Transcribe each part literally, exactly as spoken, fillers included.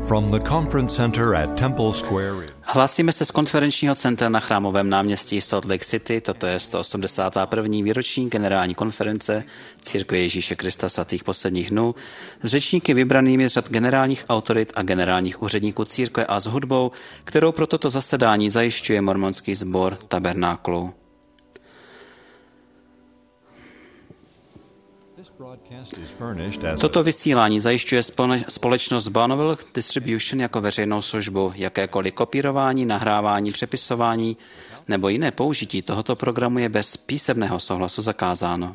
From the conference center at Temple Square. Hlásíme se z konferenčního centra na Chrámovém náměstí Salt Lake City. Toto je sto osmdesátá první výroční generální konference Církve Ježíše Krista svatých posledních dnů s řečníky vybranými z řad generálních autorit a generálních úředníků církve a s hudbou, kterou pro toto zasedání zajišťuje mormonský sbor Tabernáklu. Toto vysílání zajišťuje společnost Bonneville Distribution jako veřejnou službu. Jakékoliv kopírování, nahrávání, přepisování nebo jiné použití tohoto programu je bez písemného souhlasu zakázáno.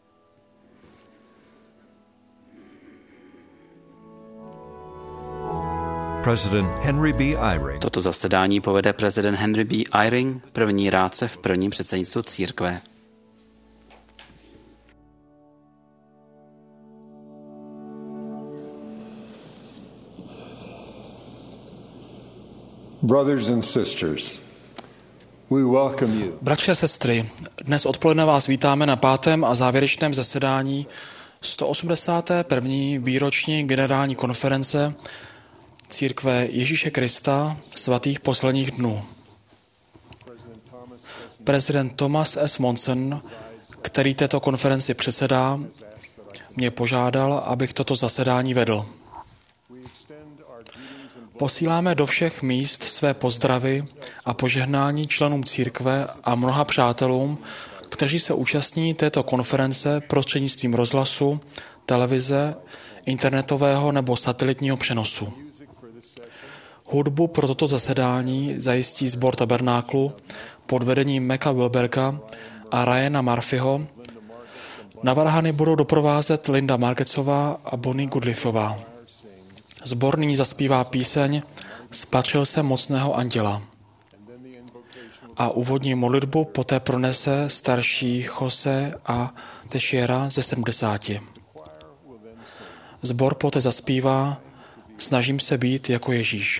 Henry B. Eyring. Toto zasedání povede prezident Henry B. Eyring, první rádce v prvním předsednictvu církve. Brothers and sisters, we welcome you. Bratři a sestry, dnes odpoledne vás vítáme na pátém a závěrečném zasedání sto osmdesáté první výroční generální konference Církve Ježíše Krista svatých posledních dnů. Prezident Thomas S. Monson, který této konferenci předsedá, mě požádal, abych toto zasedání vedl. Posíláme do všech míst své pozdravy a požehnání členům církve a mnoha přátelům, kteří se účastní této konference prostřednictvím rozhlasu, televize, internetového nebo satelitního přenosu. Hudbu pro toto zasedání zajistí sbor Tabernáklu pod vedením Meka Wilberga a Ryana Murphyho. Na varhany budou doprovázet Linda Margecová a Bonnie Goodliffová. Sbor nyní zaspívá píseň Spatřil jsem mocného anděla. A úvodní modlitbu poté pronese starší Jose a Teixeira ze sedmdesáti. Sbor poté zaspívá Snažím se být jako Ježíš.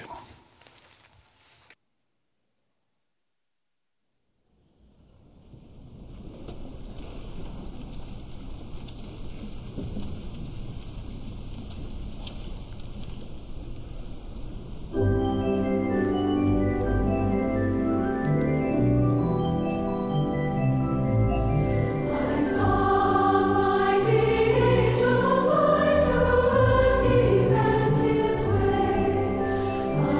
I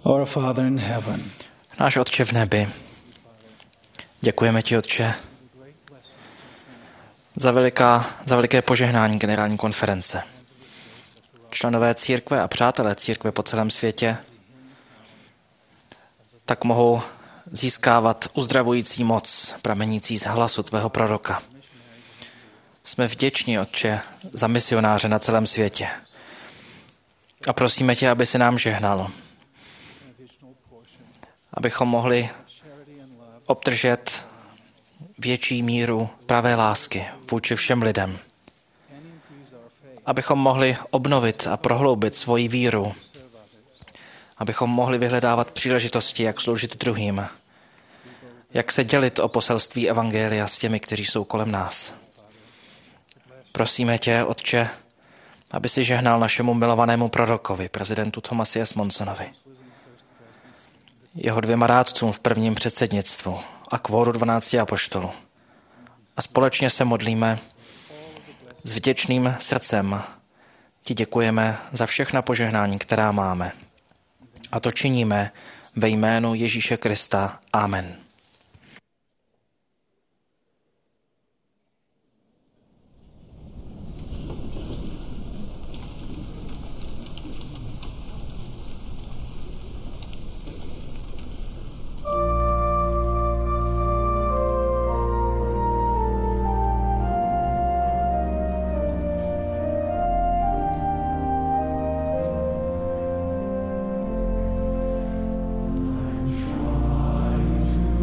Our Father in heaven. Náš Otče v nebi, děkujeme ti, Otče, za, veliká, za veliké požehnání generální konference. Členové církve a přátelé církve po celém světě tak mohou získávat uzdravující moc, pramenící z hlasu tvého proroka. Jsme vděční, Otče, za misionáře na celém světě. A prosíme tě, aby si nám žehnal, abychom mohli obdržet větší míru pravé lásky vůči všem lidem. Abychom mohli obnovit a prohloubit svoji víru. Abychom mohli vyhledávat příležitosti, jak sloužit druhým. Jak se dělit o poselství evangelia s těmi, kteří jsou kolem nás. Prosíme tě, Otče, aby si žehnal našemu milovanému prorokovi, prezidentu Thomasi S. Monsonovi, jeho dvěma rádcům v prvním předsednictvu a kvoru dvanácti apoštolů. A společně se modlíme s vděčným srdcem. Ti děkujeme za všechna požehnání, která máme. A to činíme ve jménu Ježíše Krista. Amen. To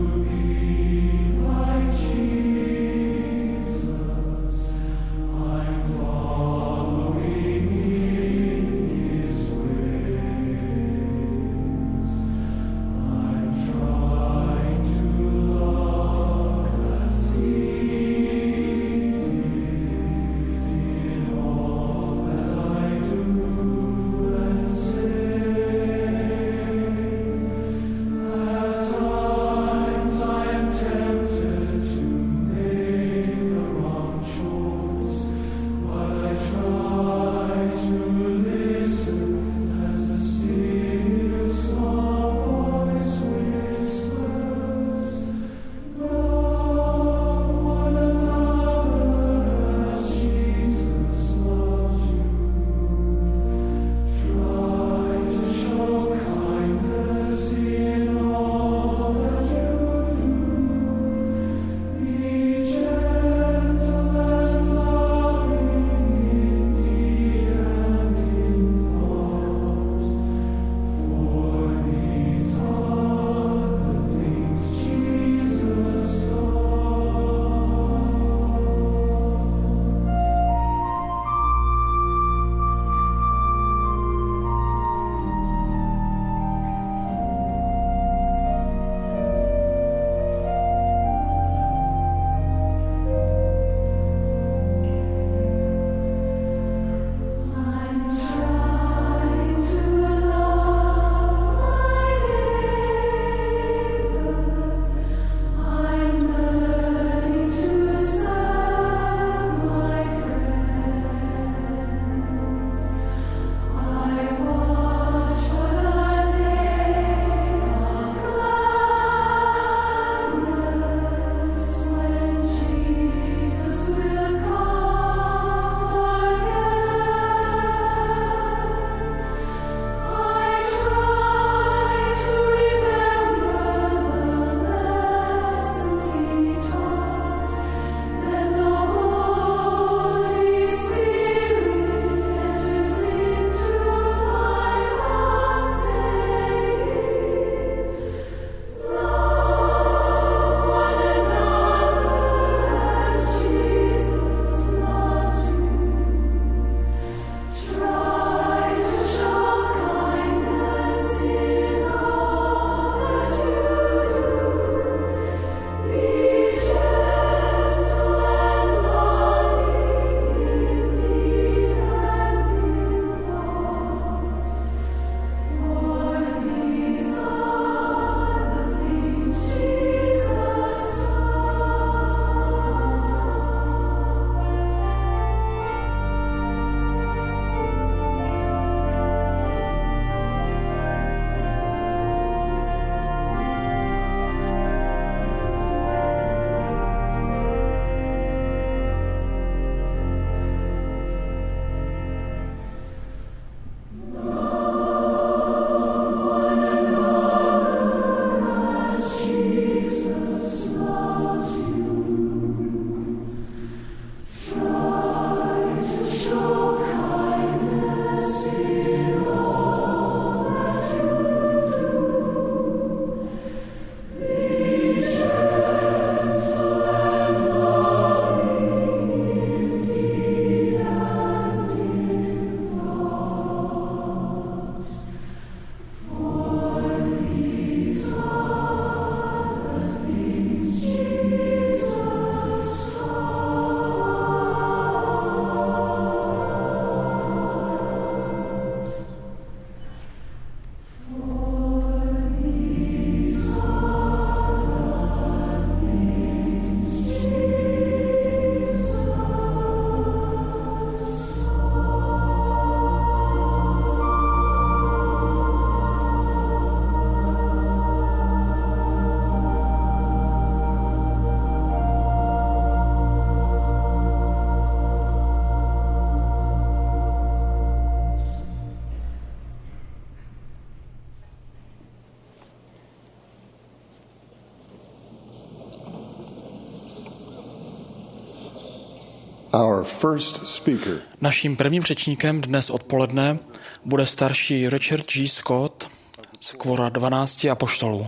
Our first speaker Naším prvním řečníkem dnes odpoledne bude starší Richard G. Scott z Kvora dvanácti apoštolů.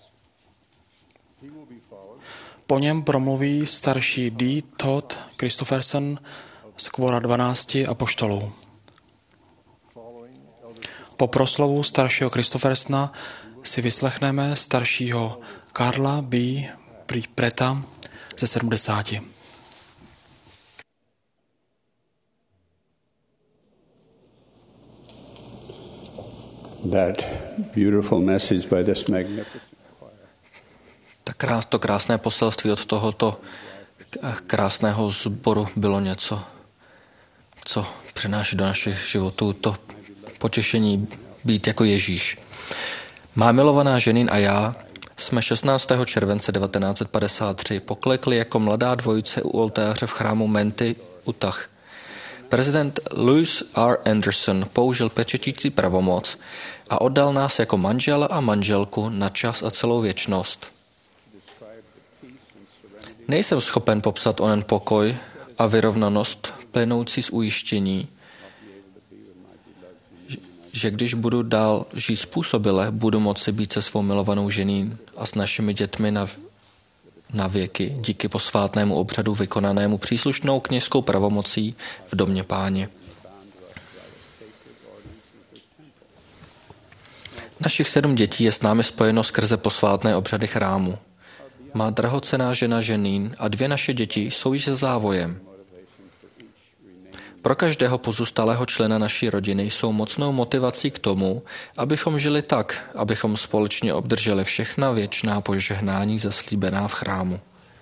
Po něm promluví starší D. Todd Christopherson z Kvora dvanácti apoštolů. Po proslovu staršího Christophersona si vyslechneme staršího Karla B. Preta ze sedmdesáti. That beautiful message by this magnificent Tak krás, to krásné poselství od tohoto krásného sboru bylo něco, co přináší do našich životů to potěšení být jako Ježíš. Má milovaná Ženin a já jsme šestnáctého července devatenáct set padesát tři poklekli jako mladá dvojice u oltáře v chrámu Menty, Utah. Prezident Louis R. Anderson použil pečetící pravomoc a oddal nás jako manžela a manželku na čas a celou věčnost. Nejsem schopen popsat onen pokoj a vyrovnanost plynoucí z ujištění, že když budu dál žít způsobile, budu moci být se svou milovanou ženou a s našimi dětmi na, na věky díky posvátnému obřadu vykonanému příslušnou kněžskou pravomocí v domě Páně. Našich sedm dětí je s námi spojeno skrze posvátné obřady chrámu. Má drahocenná žena Ženín a dvě naše děti jsou již se závojem. Pro každého pozůstalého člena naší rodiny jsou mocnou motivací k tomu, abychom žili tak, abychom společně obdrželi všechna věčná požehnání zaslíbená v chrámu.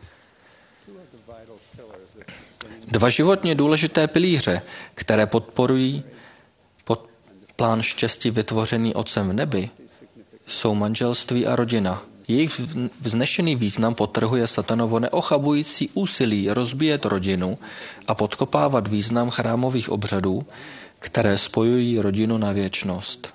Dva životně důležité pilíře, které podporují pod plán štěstí vytvořený Otcem v nebi, jsou manželství a rodina. Jejich vznešený význam podtrhuje satanovo neochabující úsilí rozbíjet rodinu a podkopávat význam chrámových obřadů, které spojují rodinu na věčnost.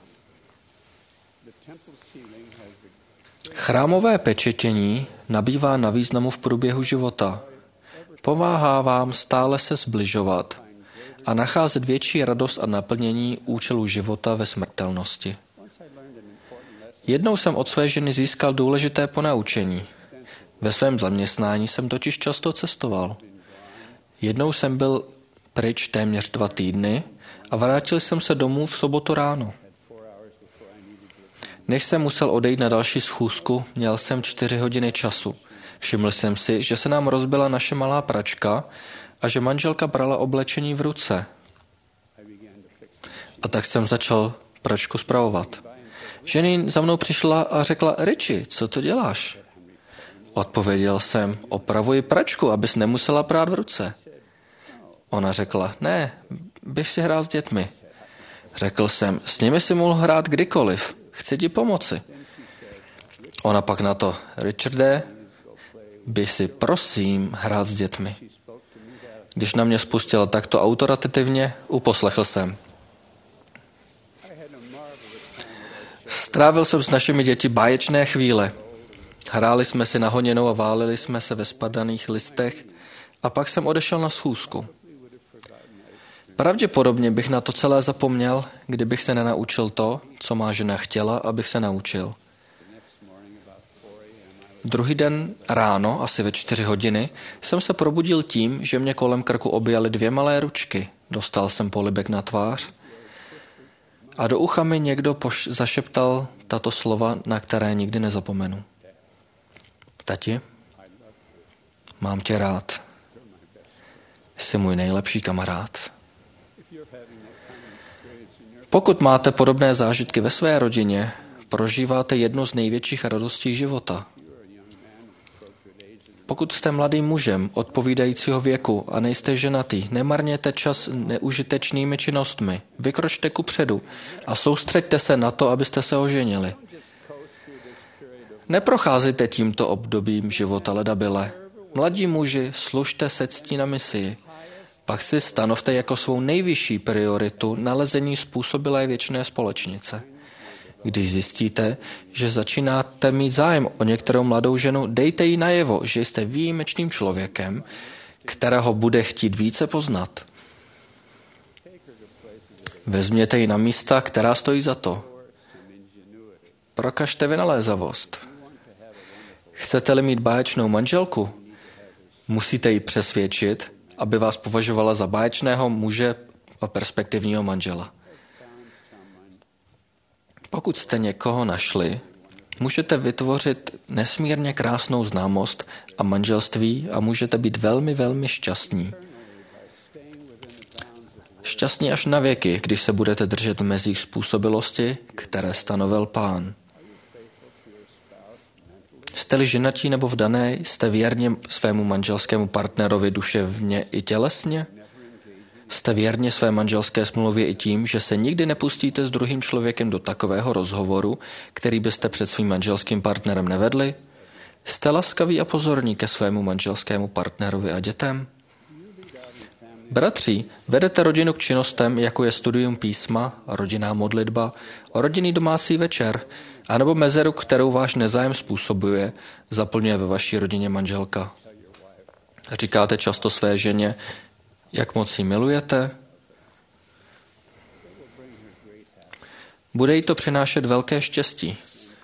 Chrámové pečetění nabývá na významu v průběhu života. Pomáhá vám stále se zbližovat a nacházet větší radost a naplnění účelu života ve smrtelnosti. Jednou jsem od své ženy získal důležité ponaučení. Ve svém zaměstnání jsem totiž často cestoval. Jednou jsem byl pryč téměř dva týdny a vrátil jsem se domů v sobotu ráno. Než jsem musel odejít na další schůzku, měl jsem čtyři hodiny času. Všiml jsem si, že se nám rozbila naše malá pračka a že manželka brala oblečení v ruce. A tak jsem začal pračku spravovat. Ženin za mnou přišla a řekla: Richie, co to děláš? Odpověděl jsem: opravuji pračku, abys nemusela prát v ruce. Ona řekla: ne, běž si hrát s dětmi. Řekl jsem: s nimi si mohl hrát kdykoliv, chci ti pomoci. Ona pak na to: Richarde, běž si prosím hrát s dětmi. Když na mě spustila takto autoritativně, uposlechl jsem. Strávil jsem s našimi děti báječné chvíle. Hráli jsme si na honěnou a válili jsme se ve spadaných listech a pak jsem odešel na schůzku. Pravděpodobně bych na to celé zapomněl, kdybych se nenaučil to, co má žena chtěla, abych se naučil. Druhý den ráno, asi ve čtyři hodiny, jsem se probudil tím, že mě kolem krku objaly dvě malé ručky. Dostal jsem polibek na tvář a do ucha mi někdo poš- zašeptal tato slova, na které nikdy nezapomenu. Tati, mám tě rád. Jsi můj nejlepší kamarád. Pokud máte podobné zážitky ve své rodině, prožíváte jednu z největších radostí života. Pokud jste mladým mužem odpovídajícího věku a nejste ženatý, nemarněte čas neužitečnými činnostmi. Vykročte kupředu a soustřeďte se na to, abyste se oženili. Neprocházejte tímto obdobím života ledabyle. Mladí muži, služte se ctí na misii. Pak si stanovte jako svou nejvyšší prioritu nalezení způsobilé věčné společnice. Když zjistíte, že začínáte mít zájem o některou mladou ženu, dejte jí najevo, že jste výjimečným člověkem, kterého bude chtít více poznat. Vezměte ji na místa, která stojí za to. Prokažte vynalézavost. Chcete-li mít báječnou manželku, musíte ji přesvědčit, aby vás považovala za báječného muže a perspektivního manžela. Pokud jste někoho našli, můžete vytvořit nesmírně krásnou známost a manželství a můžete být velmi, velmi šťastní. Šťastní až na věky, když se budete držet v mezích způsobilosti, které stanovil Pán. Jste-li ženatí nebo vdané, jste věrně svému manželskému partnerovi duševně i tělesně? Jste věrně své manželské smlouvě i tím, že se nikdy nepustíte s druhým člověkem do takového rozhovoru, který byste před svým manželským partnerem nevedli? Jste laskaví a pozorní ke svému manželskému partnerovi a dětem? Bratři, vedete rodinu k činnostem, jako je studium písma, rodinná modlitba, rodinný domácí večer, anebo mezeru, kterou váš nezájem způsobuje, zaplňuje ve vaší rodině manželka. Říkáte často své ženě, jak moc ji milujete? Bude jí to přinášet velké štěstí.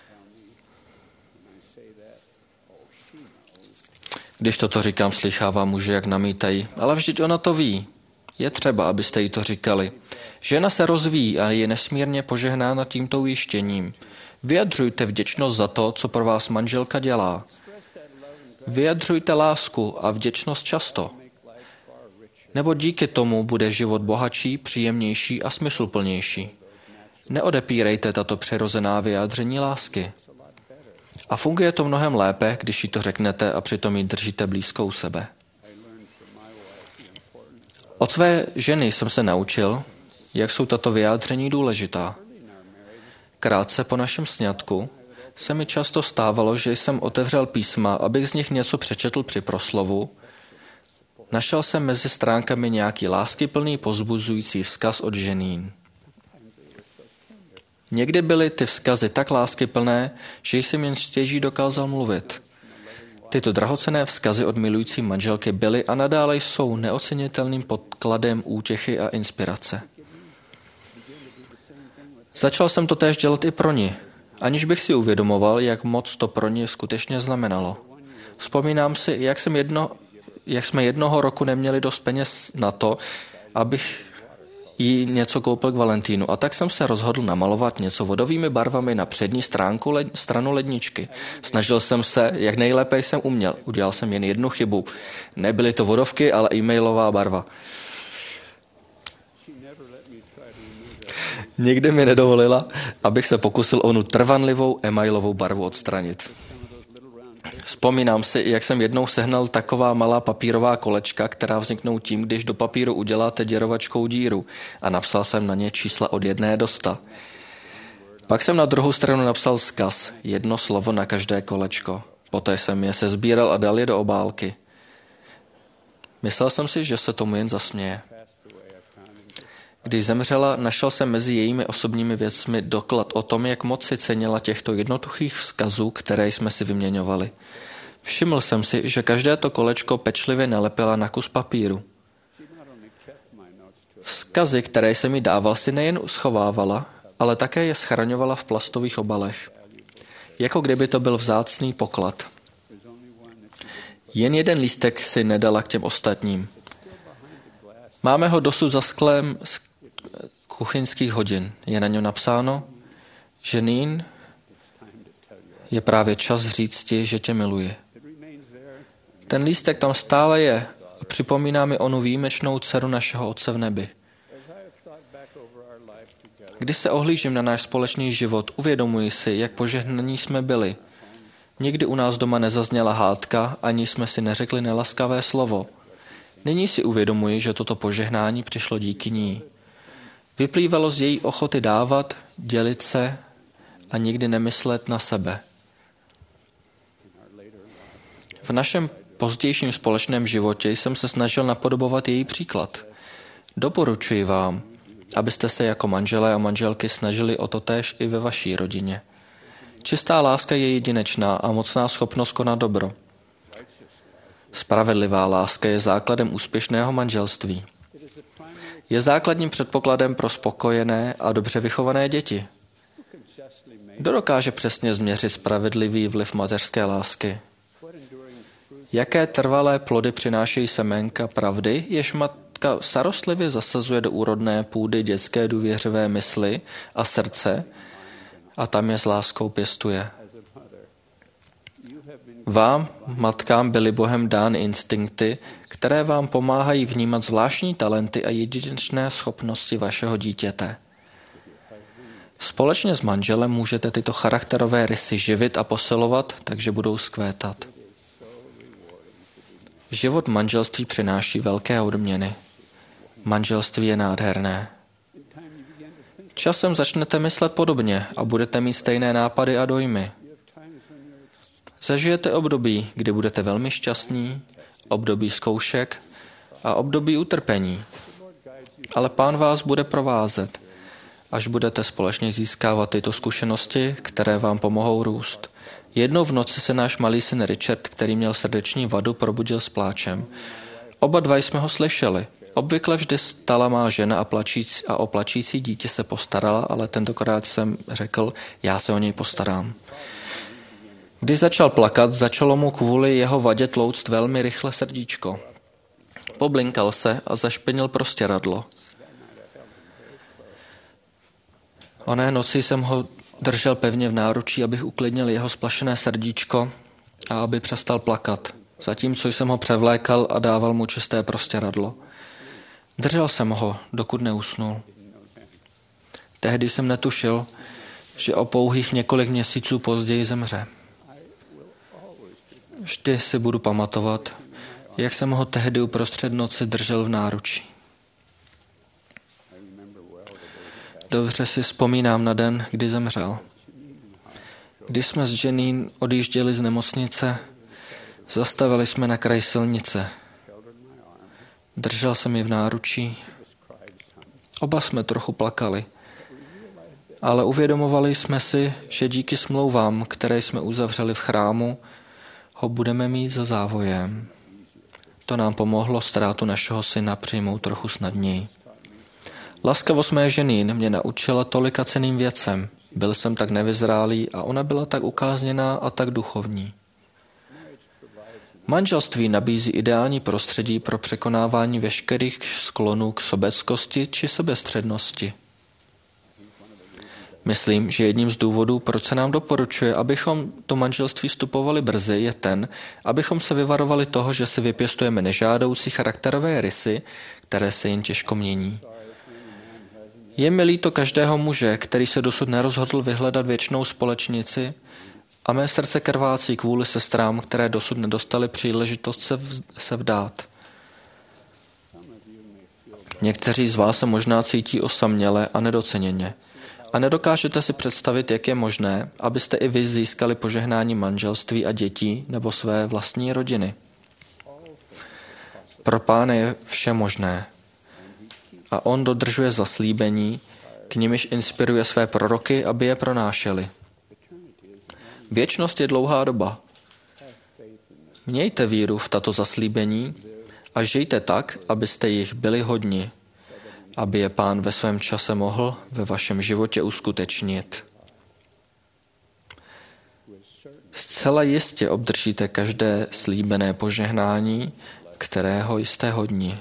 Když toto říkám, slychává muže, jak namítají, ale vždyť ona to ví. Je třeba, abyste jí to říkali. Žena se rozvíjí a je nesmírně požehnána tímto ujištěním. Vyjadřujte vděčnost za to, co pro vás manželka dělá. Vyjadřujte lásku a vděčnost často. Nebo díky tomu bude život bohatší, příjemnější a smysluplnější. Neodepírejte tato přirozená vyjádření lásky. A funguje to mnohem lépe, když jí to řeknete a přitom ji držíte blízkou sebe. Od své ženy jsem se naučil, jak jsou tato vyjádření důležitá. Krátce po našem sňatku se mi často stávalo, že jsem otevřel písma, abych z nich něco přečetl při proslovu. Našel jsem mezi stránkami nějaký láskyplný pozbuzující vzkaz od ženín. Někdy byly ty vzkazy tak láskyplné, že jsem jen stěží dokázal mluvit. Tyto drahocenné vzkazy od milující manželky byly a nadále jsou neocenitelným podkladem útěchy a inspirace. Začal jsem to též dělat i pro ní, aniž bych si uvědomoval, jak moc to pro ní skutečně znamenalo. Vzpomínám si, jak, jsem jedno, jak jsme jednoho roku neměli dost peněz na to, abych jí něco koupil k Valentínu, a tak jsem se rozhodl namalovat něco vodovými barvami na přední stránku led, stranu ledničky. Snažil jsem se, jak nejlépe jsem uměl. Udělal jsem jen jednu chybu. Nebyly to vodovky, ale e-mailová barva. Nikdy mi nedovolila, abych se pokusil onu trvanlivou e-mailovou barvu odstranit. Vzpomínám si, jak jsem jednou sehnal taková malá papírová kolečka, která vzniknou tím, když do papíru uděláte děrovačkou díru, a napsal jsem na ně čísla od jedné do sta. Pak jsem na druhou stranu napsal vzkaz, jedno slovo na každé kolečko. Poté jsem je sesbíral a dal je do obálky. Myslel jsem si, že se tomu jen zasměje. Když zemřela, našel jsem mezi jejími osobními věcmi doklad o tom, jak moc si cenila těchto jednoduchých vzkazů, které jsme si vyměňovali. Všiml jsem si, že každé to kolečko pečlivě nalepila na kus papíru. Vzkazy, které jsem jí dával, si nejen uschovávala, ale také je schraňovala v plastových obalech. Jako kdyby to byl vzácný poklad. Jen jeden lístek si nedala k těm ostatním. Máme ho dosud za sklem z kuchyňských hodin. Je na něm napsáno, že nyní je právě čas říct ti, že tě miluje. Ten lístek tam stále je a připomíná mi onu výjimečnou dceru našeho Otce v nebi. Když se ohlížím na náš společný život, uvědomuji si, jak požehnaní jsme byli. Nikdy u nás doma nezazněla hádka, ani jsme si neřekli nelaskavé slovo. Nyní si uvědomuji, že toto požehnání přišlo díky ní. Vyplývalo z její ochoty dávat, dělit se a nikdy nemyslet na sebe. V našem pozdějším společném životě jsem se snažil napodobovat její příklad. Doporučuji vám, abyste se jako manželé a manželky snažili o to též i ve vaší rodině. Čistá láska je jedinečná a mocná schopnost konat dobro. Spravedlivá láska je základem úspěšného manželství. Je základním předpokladem pro spokojené a dobře vychované děti. Kdo dokáže přesně změřit spravedlivý vliv mateřské lásky? Jaké trvalé plody přinášejí semenka pravdy, jež matka starostlivě zasazuje do úrodné půdy dětské důvěřivé mysli a srdce a tam je s láskou pěstuje. Vám, matkám, byly Bohem dány instinkty, které vám pomáhají vnímat zvláštní talenty a jedinečné schopnosti vašeho dítěte. Společně s manželem můžete tyto charakterové rysy živit a posilovat, takže budou vzkvétat. Život manželství přináší velké odměny. Manželství je nádherné. Časem začnete myslet podobně a budete mít stejné nápady a dojmy. Zažijete období, kdy budete velmi šťastní, období zkoušek a období utrpení. Ale Pán vás bude provázet, až budete společně získávat tyto zkušenosti, které vám pomohou růst. Jednou v noci se náš malý syn Richard, který měl srdeční vadu, probudil s pláčem. Oba dva jsme ho slyšeli. Obvykle vždy stala má žena a, plačíc, a o plačící dítě se postarala, ale tentokrát jsem řekl, já se o něj postarám. Když začal plakat, začalo mu kvůli jeho vadě tlouct velmi rychle srdíčko. Poblinkal se a zašpinil prostěradlo. Oné noci jsem ho držel pevně v náručí, abych uklidnil jeho splašené srdíčko a aby přestal plakat, zatímco jsem ho převlékal a dával mu čisté prostěradlo. Držel jsem ho, dokud neusnul. Tehdy jsem netušil, že o pouhých několik měsíců později zemře. Vždy si budu pamatovat, jak jsem ho tehdy uprostřed noci držel v náručí. Dobře si vzpomínám na den, kdy zemřel. Když jsme s Janine odjížděli z nemocnice, zastavili jsme na kraji silnice. Držel jsem ji v náručí. Oba jsme trochu plakali. Ale uvědomovali jsme si, že díky smlouvám, které jsme uzavřeli v chrámu, ho budeme mít za závojem. To nám pomohlo ztrátu našeho syna přijmout trochu snadněji. Laskavost mé Janine mě naučila tolika cenným věcem. Byl jsem tak nevyzrálý a ona byla tak ukázněná a tak duchovní. Manželství nabízí ideální prostředí pro překonávání veškerých sklonů k sobeckosti či sebestřednosti. Myslím, že jedním z důvodů, proč se nám doporučuje, abychom do manželství vstupovali brzy, je ten, abychom se vyvarovali toho, že si vypěstujeme nežádoucí charakterové rysy, které se jen těžko mění. Je mi líto každého muže, který se dosud nerozhodl vyhledat věčnou společnici, a mé srdce krvácí kvůli sestrám, které dosud nedostali příležitost se, v, se vdát. Někteří z vás se možná cítí osaměle a nedoceněně. A nedokážete si představit, jak je možné, abyste i vy získali požehnání manželství a dětí nebo své vlastní rodiny. Pro Pána je vše možné. A on dodržuje zaslíbení, k nimiž inspiruje své proroky, aby je pronášeli. Věčnost je dlouhá doba. Mějte víru v tato zaslíbení a žijte tak, abyste jich byli hodni, aby je Pán ve svém čase mohl ve vašem životě uskutečnit. Zcela jistě obdržíte každé slíbené požehnání, kterého jste hodni.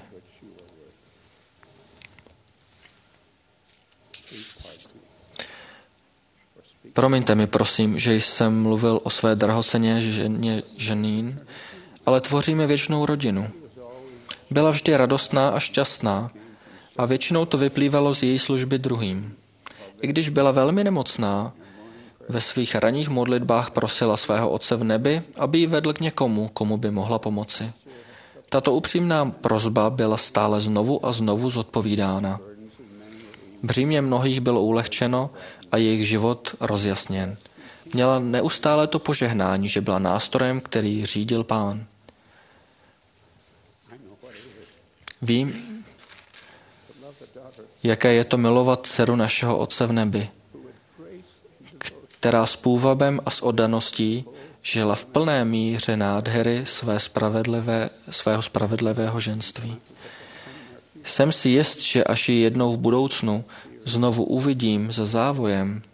Promiňte mi, prosím, že jsem mluvil o své drahocenné ženě Janine, ale tvoříme věčnou rodinu. Byla vždy radostná a šťastná a většinou to vyplývalo z její služby druhým. I když byla velmi nemocná, ve svých ranních modlitbách prosila svého Otce v nebi, aby ji vedl k někomu, komu by mohla pomoci. Tato upřímná prosba byla stále znovu a znovu zodpovídána. Břímě mnohých bylo ulehčeno a jejich život rozjasněn. Měla neustále to požehnání, že byla nástrojem, který řídil Pán. Vím, jaké je to milovat dceru našeho Otce v nebi, která s půvabem a s oddaností žila v plné míře nádhery své spravedlivé, svého spravedlivého ženství. Jsem si jist, že až ji jednou v budoucnu znovu uvidím za závojem,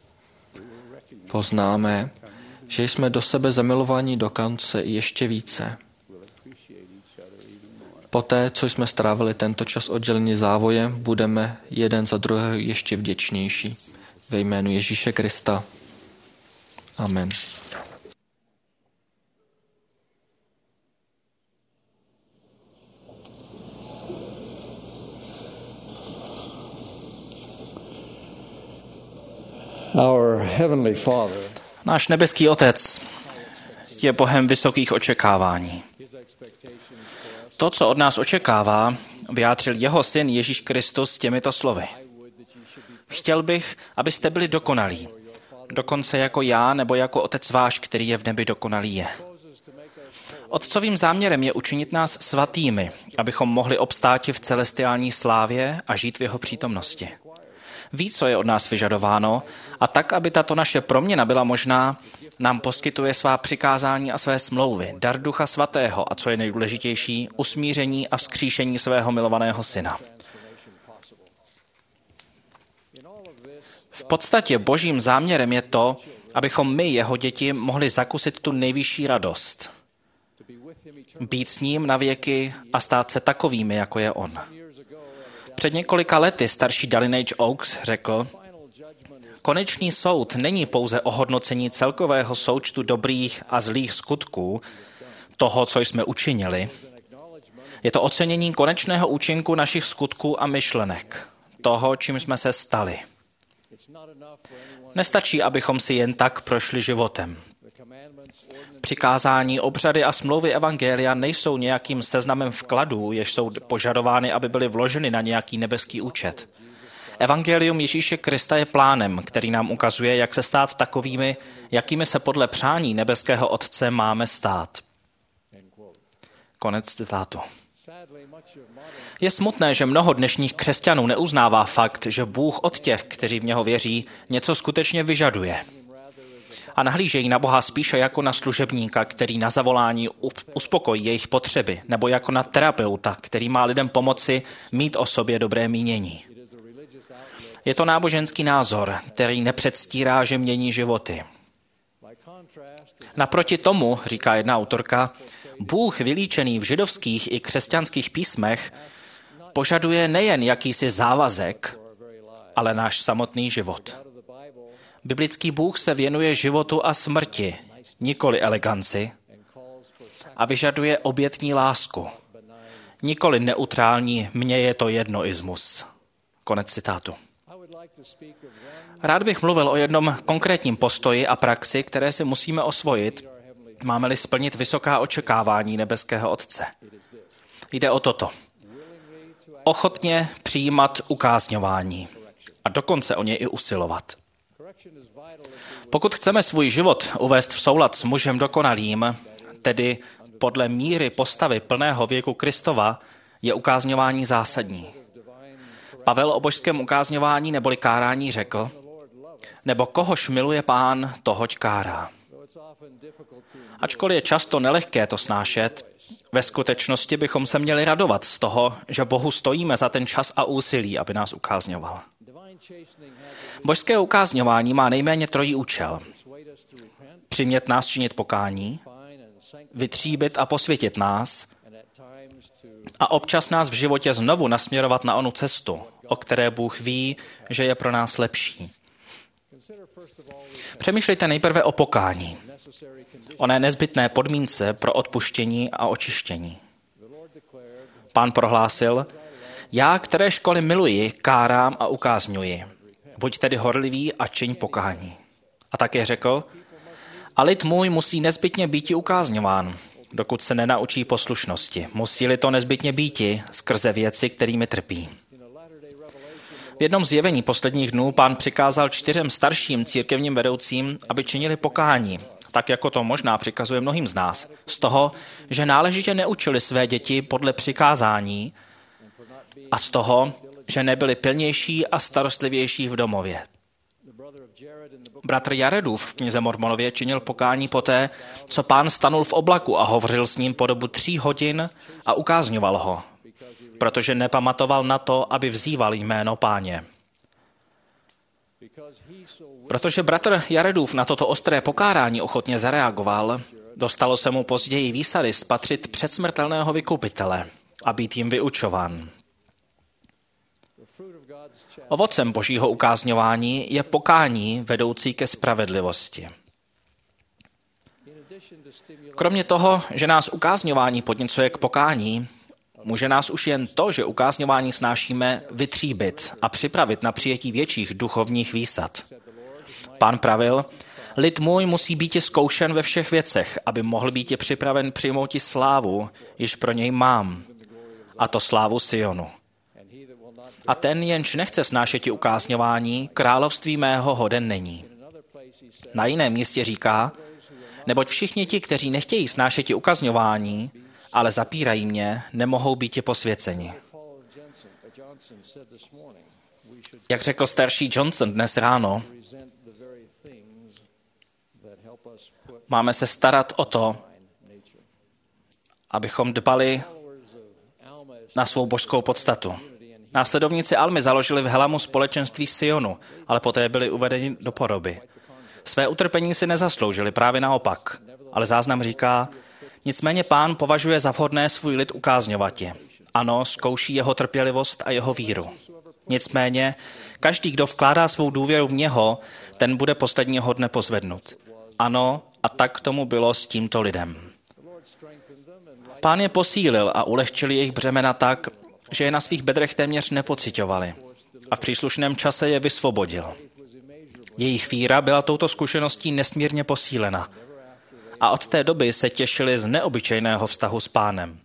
poznáme, že jsme do sebe zamilovaní do konce ještě více. Poté, co jsme strávili tento čas oddělení závojem, budeme jeden za druhého ještě vděčnější. Ve jménu Ježíše Krista. Amen. Our Heavenly Father Náš nebeský Otec je Bohem vysokých očekávání. To, co od nás očekává, vyjádřil jeho syn Ježíš Kristus těmito slovy. Chtěl bych, abyste byli dokonalí, dokonce jako já nebo jako Otec váš, který je v nebi dokonalý je. Otcovým záměrem je učinit nás svatými, abychom mohli obstáti v celestiální slávě a žít v jeho přítomnosti. Ví, co je od nás vyžadováno, a tak, aby tato naše proměna byla možná, nám poskytuje svá přikázání a své smlouvy, dar Ducha Svatého a co je nejdůležitější, usmíření a vzkříšení svého milovaného syna. V podstatě božím záměrem je to, abychom my, jeho děti, mohli zakusit tu nejvyšší radost. Být s ním na věky a stát se takovými, jako je on. Před několika lety starší Dallin H. Oaks řekl, konečný soud není pouze ohodnocení celkového součtu dobrých a zlých skutků, toho, co jsme učinili. Je to ocenění konečného účinku našich skutků a myšlenek, toho, čím jsme se stali. Nestačí, abychom si jen tak prošli životem. Přikázání, obřady a smlouvy evangelia nejsou nějakým seznamem vkladů, jež jsou požadovány, aby byly vloženy na nějaký nebeský účet. Evangelium Ježíše Krista je plánem, který nám ukazuje, jak se stát takovými, jakými se podle přání nebeského Otce máme stát. Konec citátu. Je smutné, že mnoho dnešních křesťanů neuznává fakt, že Bůh od těch, kteří v něho věří, něco skutečně vyžaduje. A nahlížejí na Boha spíše jako na služebníka, který na zavolání uspokojí jejich potřeby, nebo jako na terapeuta, který má lidem pomoci mít o sobě dobré mínění. Je to náboženský názor, který nepředstírá, že mění životy. Naproti tomu, říká jedna autorka, Bůh vylíčený v židovských i křesťanských písmech požaduje nejen jakýsi závazek, ale náš samotný život. Biblický Bůh se věnuje životu a smrti, nikoli eleganci, a vyžaduje obětní lásku, nikoli neutrální mně je to jednoismus. Konec citátu. Rád bych mluvil o jednom konkrétním postoji a praxi, které si musíme osvojit, máme-li splnit vysoká očekávání nebeského Otce. Jde o toto. Ochotně přijímat ukázňování a dokonce o ně i usilovat. Pokud chceme svůj život uvést v soulad s mužem dokonalým, tedy podle míry postavy plného věku Kristova, je ukázňování zásadní. Pavel o božském ukázňování neboli kárání řekl, nebo kohož miluje Pán, tohoť kárá. Ačkoliv je často nelehké to snášet, ve skutečnosti bychom se měli radovat z toho, že Bohu stojíme za ten čas a úsilí, aby nás ukázňoval. Božské ukázňování má nejméně trojí účel. Přimět nás činit pokání, vytříbit a posvětit nás a občas nás v životě znovu nasměrovat na onu cestu, o které Bůh ví, že je pro nás lepší. Přemýšlejte nejprve o pokání, oné nezbytné podmínce pro odpuštění a očištění. Pán prohlásil, já, které školy miluji, kárám a ukázňuji. Buď tedy horlivý a čiň pokání. A také řekl, a lid můj musí nezbytně býti ukázňován, dokud se nenaučí poslušnosti. Musí-li to nezbytně býti skrze věci, kterými trpí. V jednom zjevení posledních dnů Pán přikázal čtyřem starším církevním vedoucím, aby činili pokání, tak jako to možná přikazuje mnohým z nás, z toho, že náležitě neučili své děti podle přikázání a z toho, že nebyli pilnější a starostlivější v domově. Bratr Jaredův v knize Mormonově činil pokání poté, co Pán stanul v oblaku a hovořil s ním po dobu tří hodin a ukázňoval ho, protože nepamatoval na to, aby vzýval jméno Páně. Protože bratr Jaredův na toto ostré pokárání ochotně zareagoval, dostalo se mu později výsady spatřit předsmrtelného vykupitele a být jim vyučován. Ovocem božího ukázňování je pokání vedoucí ke spravedlivosti. Kromě toho, že nás ukázňování podněcuje k pokání, může nás už jen to, že ukázňování snášíme, vytříbit a připravit na přijetí větších duchovních výsad. Pán pravil, lid můj musí být zkoušen ve všech věcech, aby mohl být připraven přijmout slávu, již pro něj mám, a to slávu Sionu. A ten, jenž nechce snášet ukázňování, království mého hoden není. Na jiném místě říká, neboť všichni ti, kteří nechtějí snášet ukazňování, ale zapírají mě, nemohou být posvěceni. Jak řekl starší Johnson dnes ráno, máme se starat o to, abychom dbali na svou božskou podstatu. Následovníci Almy založili v Helamu společenství Sionu, ale poté byli uvedeni do poroby. Své utrpení si nezasloužili, právě naopak. Ale záznam říká, nicméně Pán považuje za vhodné svůj lid ukázňovati. Ano, zkouší jeho trpělivost a jeho víru. Nicméně, každý, kdo vkládá svou důvěru v něho, ten bude posledního dne pozvednut. Ano, a tak tomu bylo s tímto lidem. Pán je posílil a ulehčil jejich břemena tak, že je na svých bedrech téměř nepociťovali a v příslušném čase je vysvobodil. Jejich víra byla touto zkušeností nesmírně posílena a od té doby se těšili z neobyčejného vztahu s Pánem.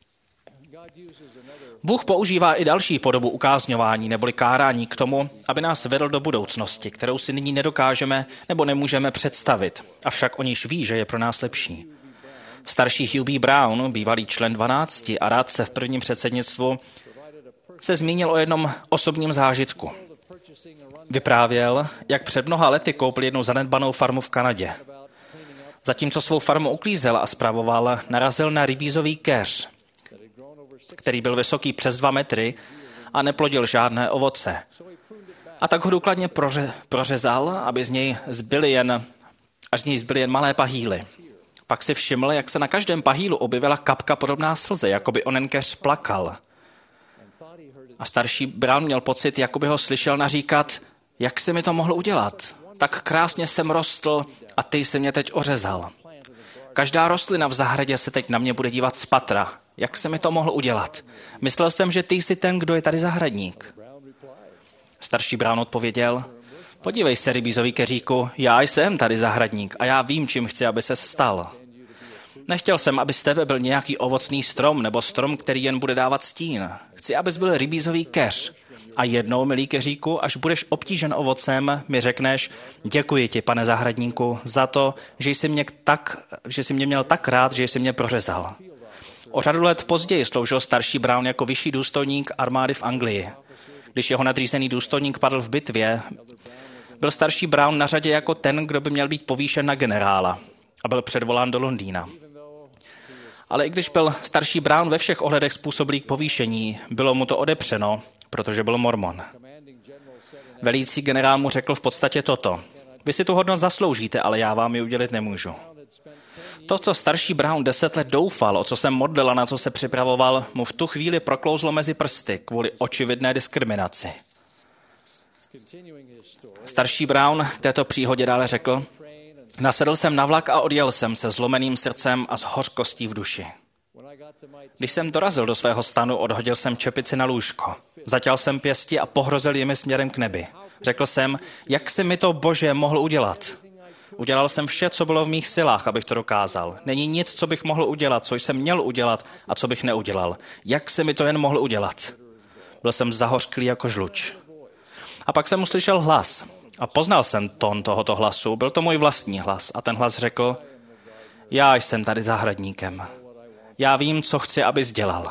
Bůh používá i další podobu ukázňování neboli kárání k tomu, aby nás vedl do budoucnosti, kterou si nyní nedokážeme nebo nemůžeme představit, avšak o níž ví, že je pro nás lepší. Starší Hugh B. Brown, bývalý člen dvanácti a rádce v prvním předsednictvu, se zmínil o jednom osobním zážitku. Vyprávěl, jak před mnoha lety koupil jednu zanedbanou farmu v Kanadě. Zatímco svou farmu uklízel a spravoval, narazil na rybízový keř, který byl vysoký přes dva metry a neplodil žádné ovoce. A tak ho důkladně proře- prořezal, aby z něj zbyly jen, až z něj zbyly jen malé pahýly. Pak si všiml, jak se na každém pahýlu objevila kapka podobná slze, jako by onen keř plakal. A starší Brown měl pocit, jako by ho slyšel naříkat, jak jsi mi to mohl udělat? Tak krásně jsem rostl a ty jsi mě teď ořezal. Každá rostlina v zahradě se teď na mě bude dívat z patra. Jak jsi mi to mohl udělat? Myslel jsem, že ty jsi ten, kdo je tady zahradník. Starší Brown odpověděl, podívej se, rybízový keříku, já jsem tady zahradník a já vím, čím chci, aby se stal. Nechtěl jsem, aby z tebe byl nějaký ovocný strom nebo strom, který jen bude dávat stín. Chci, abys byl rybízový keř. A jednou, milý keříku, až budeš obtížen ovocem, mi řekneš, děkuji ti, pane zahradníku, za to, že jsi mě, tak, že jsi mě měl tak rád, že jsi mě prořezal. O řadu let později sloužil starší Brown jako vyšší důstojník armády v Anglii. Když jeho nadřízený důstojník padl v bitvě, byl starší Brown na řadě jako ten, kdo by měl být povýšen na generála a byl předvolán do Londýna. Ale i když byl starší Brown ve všech ohledech způsobilý k povýšení, bylo mu to odepřeno, protože byl mormon. Velící generál mu řekl v podstatě toto. Vy si tu hodnost zasloužíte, ale já vám ji udělit nemůžu. To, co starší Brown deset let doufal, o co se modlil a na co se připravoval, mu v tu chvíli proklouzlo mezi prsty kvůli očividné diskriminaci. Starší Brown k této příhodě dále řekl, nasedl jsem na vlak a odjel jsem se zlomeným srdcem a s hořkostí v duši. Když jsem dorazil do svého stanu, odhodil jsem čepici na lůžko. Zatěl jsem pěsti a pohrozil jimi směrem k nebi. Řekl jsem, jak jsi mi to, Bože, mohl udělat? Udělal jsem vše, co bylo v mých silách, abych to dokázal. Není nic, co bych mohl udělat, co jsem měl udělat a co bych neudělal. Jak jsi mi to jen mohl udělat? Byl jsem zahořklý jako žluč. A pak jsem uslyšel hlas. A poznal jsem tón tohoto hlasu. Byl to můj vlastní hlas. A ten hlas řekl, já jsem tady zahradníkem. Já vím, co chci, abys dělal.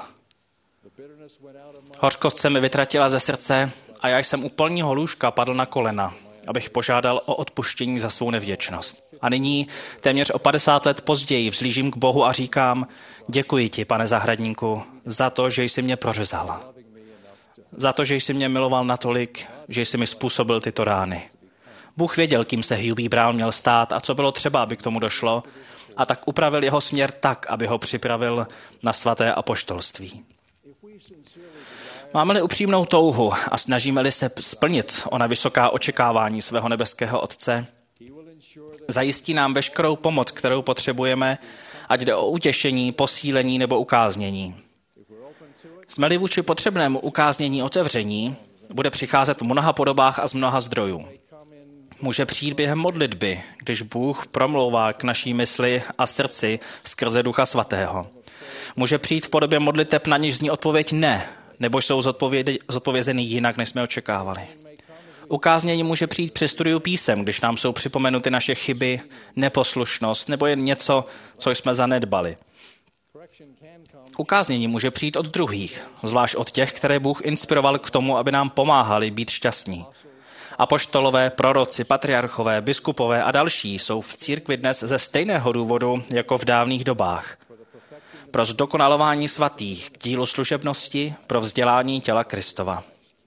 Hořkost se mi vytratila ze srdce a já jsem u polního lůžka padl na kolena abych požádal o odpuštění za svou nevděčnost. A nyní, téměř o padesát let později, vzlížím k Bohu a říkám, děkuji ti, pane zahradníku, za to, že jsi mě prořezal. Za to, že jsi mě miloval natolik, že jsi mi způsobil tyto rány. Bůh věděl, kým se Hughie Brown měl stát a co bylo třeba, aby k tomu došlo, a tak upravil jeho směr tak, aby ho připravil na svaté apoštolství. Máme-li upřímnou touhu a snažíme-li se splnit ona vysoká očekávání svého nebeského Otce, zajistí nám veškerou pomoc, kterou potřebujeme, ať jde o utěšení, posílení nebo ukáznění. Jsme-li vůči potřebnému ukáznění otevření, bude přicházet v mnoha podobách a z mnoha zdrojů. Může přijít během modlitby, když Bůh promlouvá k naší mysli a srdci skrze Ducha Svatého. Může přijít v podobě modliteb, na něž zní odpověď ne, nebo jsou zodpovězeny jinak, než jsme očekávali. Ukáznění může přijít při studiu písem, když nám jsou připomenuty naše chyby, neposlušnost nebo jen něco, co jsme zanedbali. Ukáznění může přijít od druhých, zvlášť od těch, které Bůh inspiroval k tomu, aby nám pomáhali být šťastní. Apoštolové, proroci, patriarchové, biskupové a další jsou v církvi dnes ze stejného důvodu jako v dávných dobách. Pro zdokonalování svatých, k dílu služebnosti, pro vzdělání těla Kristova.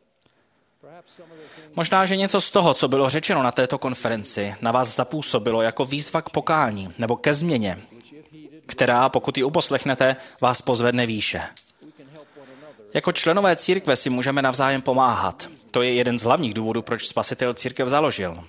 Možná, že něco z toho, co bylo řečeno na této konferenci, na vás zapůsobilo jako výzva k pokání nebo ke změně, která, pokud ji uposlechnete, vás pozvedne výše. Jako členové církve si můžeme navzájem pomáhat. To je jeden z hlavních důvodů, proč Spasitel církev založil.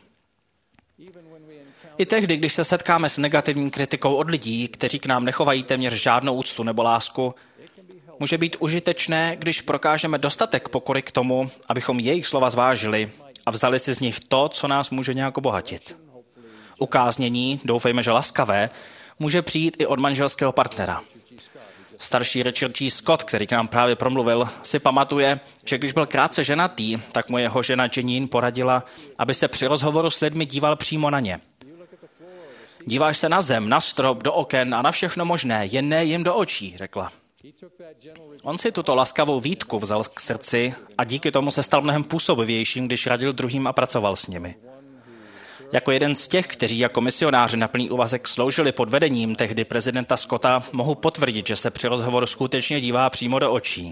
I tehdy, když se setkáme s negativní kritikou od lidí, kteří k nám nechovají téměř žádnou úctu nebo lásku, může být užitečné, když prokážeme dostatek pokory k tomu, abychom jejich slova zvážili a vzali si z nich to, co nás může nějak obohatit. Ukáznění, doufejme, že laskavé, může přijít i od manželského partnera. Starší Richard G. Scott, který k nám právě promluvil, si pamatuje, že když byl krátce ženatý, tak mu jeho žena Janine poradila, aby se při rozhovoru s lidmi díval přímo na ně. Díváš se na zem, na strop, do oken a na všechno možné, jen ne jim do očí, řekla. On si tuto laskavou výtku vzal k srdci a díky tomu se stal mnohem působivějším, když radil druhým a pracoval s nimi. Jako jeden z těch, kteří jako misionáři na plný úvazek sloužili pod vedením tehdy prezidenta Scotta, mohu potvrdit, že se při rozhovoru skutečně dívá přímo do očí.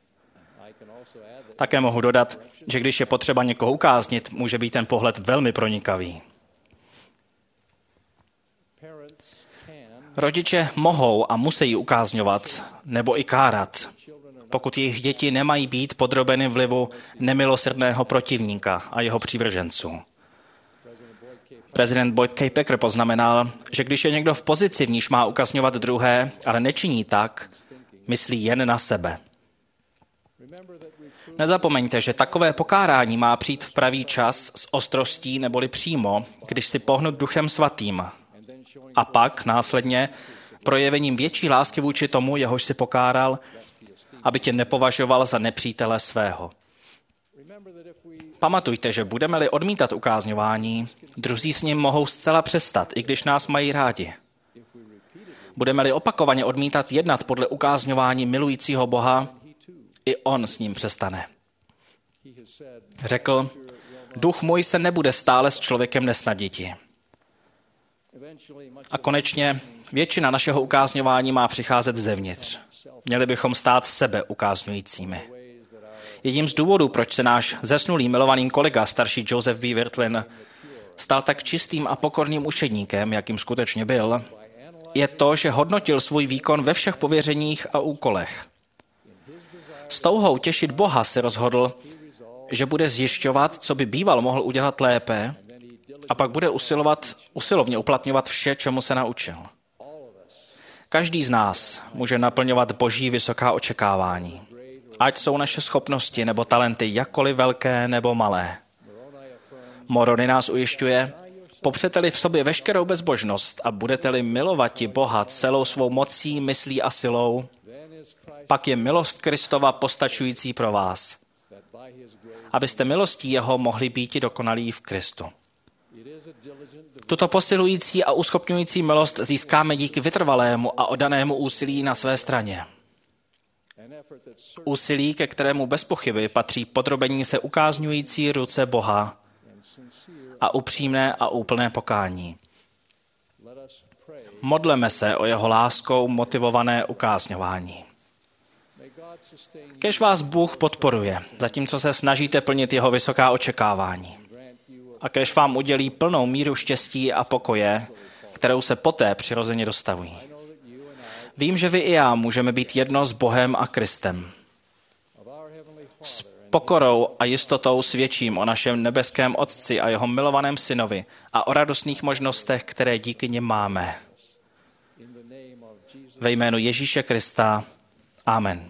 Také mohu dodat, že když je potřeba někoho ukáznit, může být ten pohled velmi pronikavý. Rodiče mohou a musí ukázňovat nebo i kárat, pokud jejich děti nemají být podrobeny vlivu nemilosrdného protivníka a jeho přívrženců. Prezident Boyd K. Packer poznamenal, že když je někdo v pozici, v níž má ukazňovat druhé, ale nečiní tak, myslí jen na sebe. Nezapomeňte, že takové pokárání má přijít v pravý čas s ostrostí neboli přímo, když si pohnut Duchem Svatým. A pak následně projevením větší lásky vůči tomu, jehož si pokáral, aby tě nepovažoval za nepřítele svého. Pamatujte, že budeme-li odmítat ukázňování, druzí s ním mohou zcela přestat, i když nás mají rádi. Budeme-li opakovaně odmítat jednat podle ukázňování milujícího Boha, i on s ním přestane. Řekl, duch můj se nebude stále s člověkem nesnaditi. A konečně většina našeho ukázňování má přicházet zevnitř. Měli bychom stát sebe ukázňujícími. Jedním z důvodů, proč se náš zesnulý milovaný kolega, starší Joseph B. Wirtlin, stal tak čistým a pokorným učedníkem, jakým skutečně byl, je to, že hodnotil svůj výkon ve všech pověřeních a úkolech. S touhou těšit Boha se rozhodl, že bude zjišťovat, co by býval mohl udělat lépe, a pak bude usilovat, usilovně uplatňovat vše, čemu se naučil. Každý z nás může naplňovat Boží vysoká očekávání. Ať jsou naše schopnosti nebo talenty jakkoliv velké nebo malé. Moroni nás ujišťuje, popřete-li v sobě veškerou bezbožnost a budete-li milovati Boha celou svou mocí, myslí a silou, pak je milost Kristova postačující pro vás, abyste milostí jeho mohli být dokonalí v Kristu. Tuto posilující a uschopňující milost získáme díky vytrvalému a oddanému úsilí na své straně. Úsilí, ke kterému bez pochyby patří podrobení se ukázňující ruce Boha a upřímné a úplné pokání. Modleme se o jeho láskou motivované ukázňování. Kéž vás Bůh podporuje, zatímco se snažíte plnit jeho vysoká očekávání. A kéž vám udělí plnou míru štěstí a pokoje, kterou se poté přirozeně dostavují. Vím, že vy i já můžeme být jedno s Bohem a Kristem. S pokorou a jistotou svědčím o našem nebeském Otci a jeho milovaném Synovi a o radostných možnostech, které díky nim máme. Ve jménu Ježíše Krista. Amen.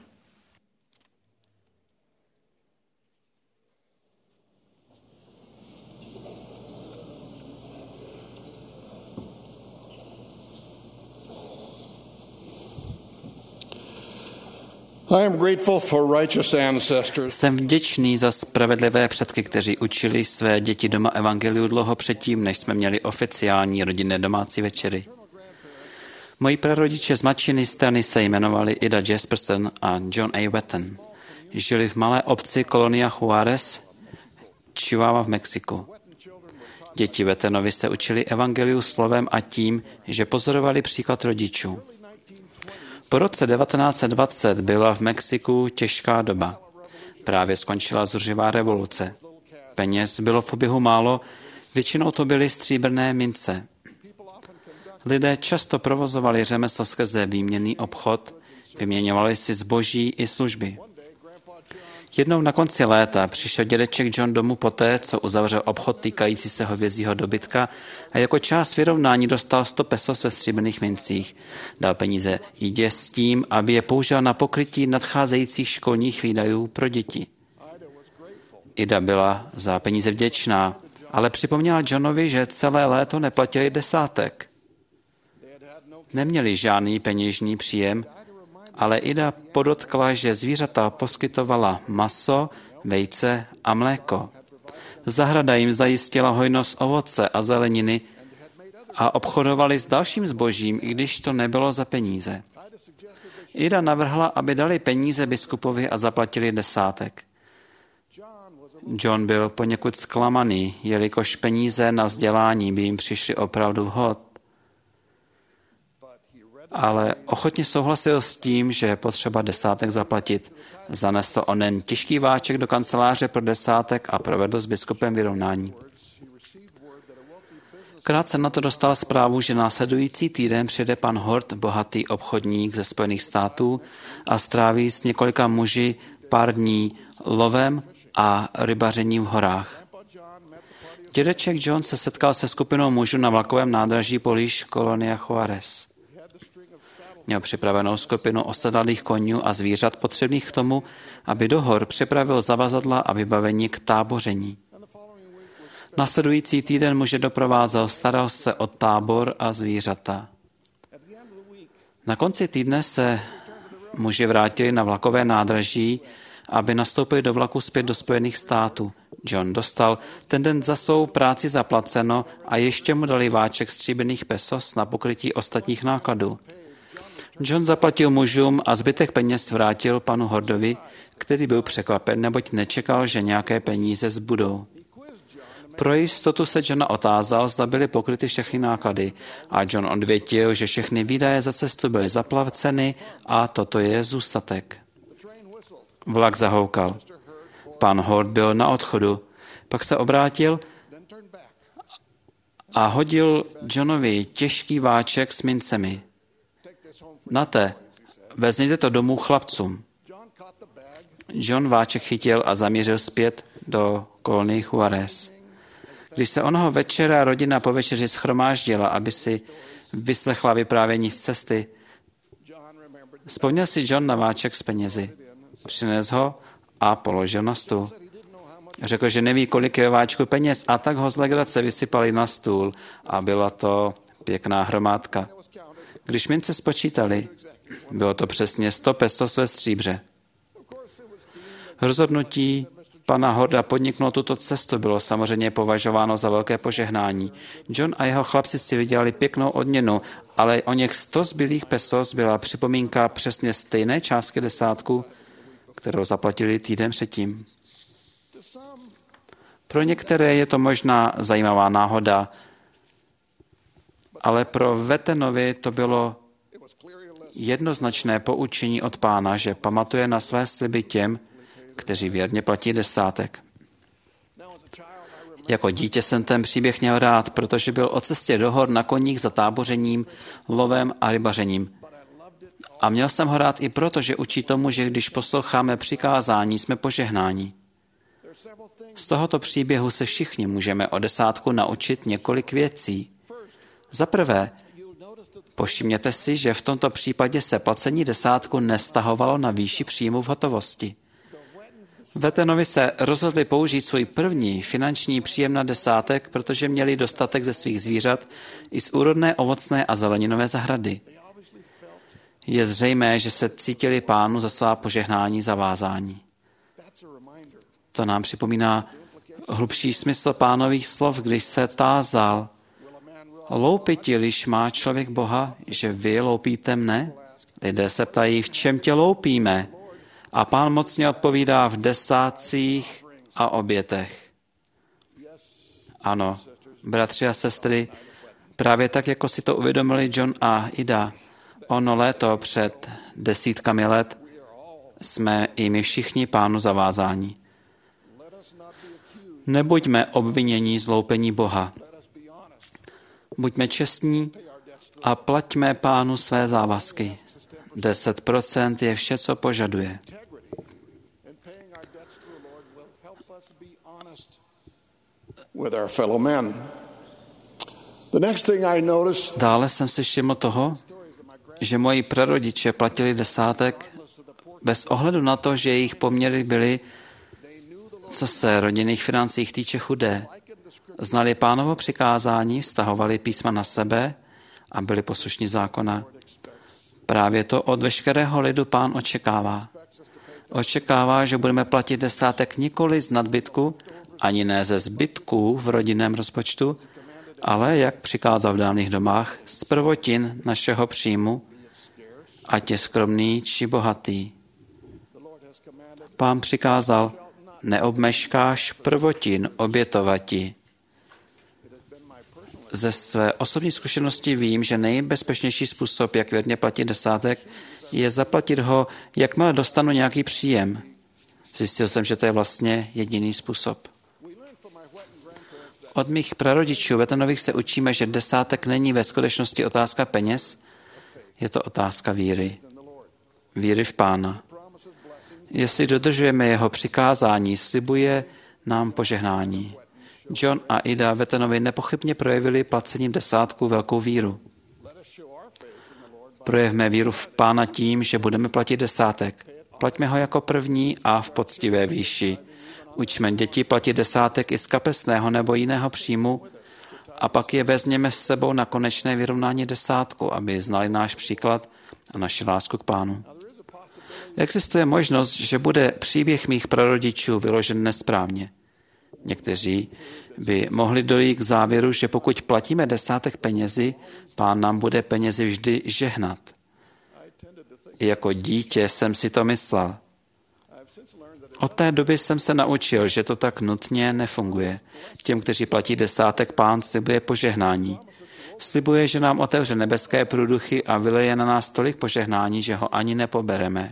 I am grateful for righteous ancestors. Jsem vděčný za spravedlivé předky, kteří učili své děti doma evangeliu dlouho předtím, než jsme měli oficiální rodinné domácí večery. Moji prarodiče z matčiny strany se jmenovali Ida Jesperson a John A. Wetton. Žili v malé obci Colonia Juárez, Chihuahua v Mexiku. Děti Wettonovi se učili evangeliu slovem a tím, že pozorovali příklad rodičů. Po roce devatenáct set dvacet byla v Mexiku těžká doba. Právě skončila zuřivá revoluce. Peněz bylo v oběhu málo, většinou to byly stříbrné mince. Lidé často provozovali řemeslo skrze výměnný obchod, vyměňovali si zboží i služby. Jednou na konci léta přišel dědeček John domů poté, co uzavřel obchod týkající se hovězího dobytka a jako část vyrovnání dostal sto pesos ve stříbrných mincích. Dal peníze jídě s tím, aby je použil na pokrytí nadcházejících školních výdajů pro děti. Ida byla za peníze vděčná, ale připomněla Johnovi, že celé léto neplatili desátek. Neměli žádný peněžní příjem, ale Ida podotkla, že zvířata poskytovala maso, vejce a mléko. Zahrada jim zajistila hojnost ovoce a zeleniny a obchodovali s dalším zbožím, i když to nebylo za peníze. Ida navrhla, aby dali peníze biskupovi a zaplatili desátek. John byl poněkud zklamaný, jelikož peníze na vzdělání by jim přišly opravdu vhod. Ale ochotně souhlasil s tím, že je potřeba desátek zaplatit. Zanesl onen těžký váček do kanceláře pro desátek a provedl s biskupem vyrovnání. Krátce na to dostal zprávu, že následující týden přijde pan Hort, bohatý obchodník ze Spojených států, a stráví s několika muži pár dní lovem a rybařením v horách. Dědeček John se setkal se skupinou mužů na vlakovém nádraží poblíž Colonia Juárez. Měl připravenou skupinu osedlých koňů a zvířat potřebných k tomu, aby do hor připravil zavazadla a vybavení k táboření. Následující týden muže doprovázel, staral se o tábor a zvířata. Na konci týdne se muži vrátili na vlakové nádraží, aby nastoupili do vlaku zpět do Spojených států. John dostal ten den za svou práci zaplaceno a ještě mu dali váček stříbrných pesos na pokrytí ostatních nákladů. John zaplatil mužům a zbytek peněz vrátil panu Hordovi, který byl překvapen, neboť nečekal, že nějaké peníze zbudou. Pro jistotu se Johna otázal, zda byly pokryty všechny náklady, a John odvětil, že všechny výdaje za cestu byly zaplaceny a toto je zůstatek. Vlak zahoukal. Pan Hort byl na odchodu, pak se obrátil a hodil Johnovi těžký váček s mincemi. Na té, vezměte to domů chlapcům. John váček chytil a zamířil zpět do Colonie Juárez. Když se onoho večera rodina po večeři shromáždila, aby si vyslechla vyprávění z cesty, vzpomněl si John na váček s penězi. Přines ho a položil na stůl. Řekl, že neví, kolik je váčku peněz, a tak ho z legrace vysypali na stůl a byla to pěkná hromádka. Když mince spočítali, bylo to přesně sto pesos ve stříbře. Rozhodnutí pana Horda podniknout tuto cestu bylo samozřejmě považováno za velké požehnání. John a jeho chlapci si vydělali pěknou odměnu, ale o něch sto zbylých pesos byla připomínka přesně stejné částky desátku, kterou zaplatili týden předtím. Pro některé je to možná zajímavá náhoda, ale pro Vetenovi to bylo jednoznačné poučení od Pána, že pamatuje na své sliby těm, kteří věrně platí desátek. Jako dítě jsem ten příběh měl rád, protože byl o cestě do hor na koních za tábořením, lovem a rybařením. A měl jsem ho rád i proto, že učí tomu, že když posloucháme přikázání, jsme požehnáni. Z tohoto příběhu se všichni můžeme o desátku naučit několik věcí. Za prvé, povšimněte si, že v tomto případě se placení desátku nestahovalo na výši příjmu v hotovosti. Vetenovi se rozhodli použít svůj první finanční příjem na desátek, protože měli dostatek ze svých zvířat i z úrodné ovocné a zeleninové zahrady. Je zřejmé, že se cítili Pánu za svá požehnání zavázání. To nám připomíná hlubší smysl Pánových slov, když se tázal: loupiti-liž má člověk Boha, že vy loupíte mne? Lidé se ptají, v čem tě loupíme? A Pán mocně odpovídá, v desátcích a obětech. Ano, bratři a sestry, právě tak, jako si to uvědomili John a Ida, ono léto před desítkami let jsme i my všichni Pánu zavázáni. Nebuďme obvinění z loupení Boha. Buďme čestní a plaťme Pánu své závazky. Deset procent je vše, co požaduje. Dále jsem si všiml toho, že moji prarodiče platili desátek bez ohledu na to, že jejich poměry byly, co se rodinných financích týče, chudé. Znali Pánovo přikázání, vztahovali písma na sebe a byli poslušní zákona. Právě to od veškerého lidu Pán očekává. Očekává, že budeme platit desátek nikoli z nadbytku, ani ne ze zbytků v rodinném rozpočtu, ale, jak přikázal v dávných domách, z prvotin našeho příjmu, ať je skromný či bohatý. Pán přikázal, neobmeškáš prvotin obětovati. Ze své osobní zkušenosti vím, že nejbezpečnější způsob, jak věrně platit desátek, je zaplatit ho, jakmile dostanu nějaký příjem. Zjistil jsem, že to je vlastně jediný způsob. Od mých prarodičů Vetenových se učíme, že desátek není ve skutečnosti otázka peněz, je to otázka víry. Víry v Pána. Jestli dodržujeme jeho přikázání, slibuje nám požehnání. John a Ida Vetenovi nepochybně projevili placením desátku velkou víru. Projevme víru v Pána tím, že budeme platit desátek. Plaťme ho jako první a v poctivé výši. Učme děti platit desátek i z kapesného nebo jiného příjmu a pak je vezměme s sebou na konečné vyrovnání desátku, aby znali náš příklad a naši lásku k Pánu. Existuje možnost, že bude příběh mých prarodičů vyložen nesprávně. Někteří by mohli dojít k závěru, že pokud platíme desátek penězi, Pán nám bude penězi vždy žehnat. I jako dítě jsem si to myslel. Od té doby jsem se naučil, že to tak nutně nefunguje. Těm, kteří platí desátek, Pán slibuje požehnání. Slibuje, že nám otevře nebeské průduchy a vyleje na nás tolik požehnání, že ho ani nepobereme.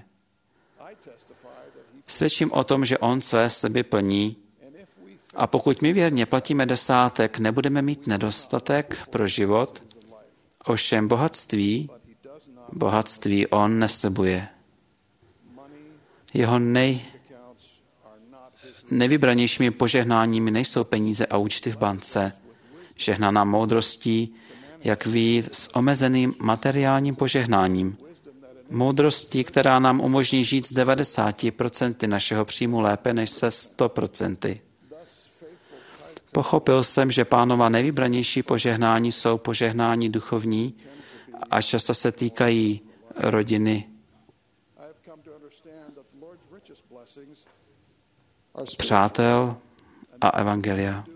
Svědčím o tom, že on své sliby plní a pokud my věrně platíme desátek, nebudeme mít nedostatek pro život, ovšem bohatství, bohatství on neslibuje. Jeho nej, nejvybranějšími požehnáními nejsou peníze a účty v bance, žehnaná moudrostí, jak ví, s omezeným materiálním požehnáním. Moudrostí, která nám umožní žít z devadesát procent našeho příjmu lépe než se sto procent. Pochopil jsem, že Pánova nejvybranější požehnání jsou požehnání duchovní a často se týkají rodiny, přátel a evangelia.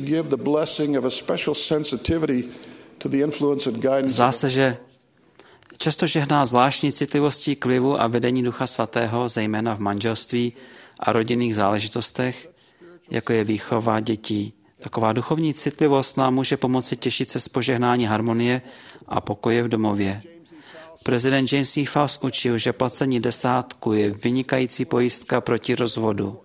Zdá se, že často žehná zvláštní citlivostí k vlivu a vedení Ducha Svatého, zejména v manželství a rodinných záležitostech, jako je výchova dětí. Taková duchovní citlivost nám může pomoci těšit se z požehnání harmonie a pokoje v domově. Prezident James E. Faust učil, že placení desátku je vynikající pojistka proti rozvodu.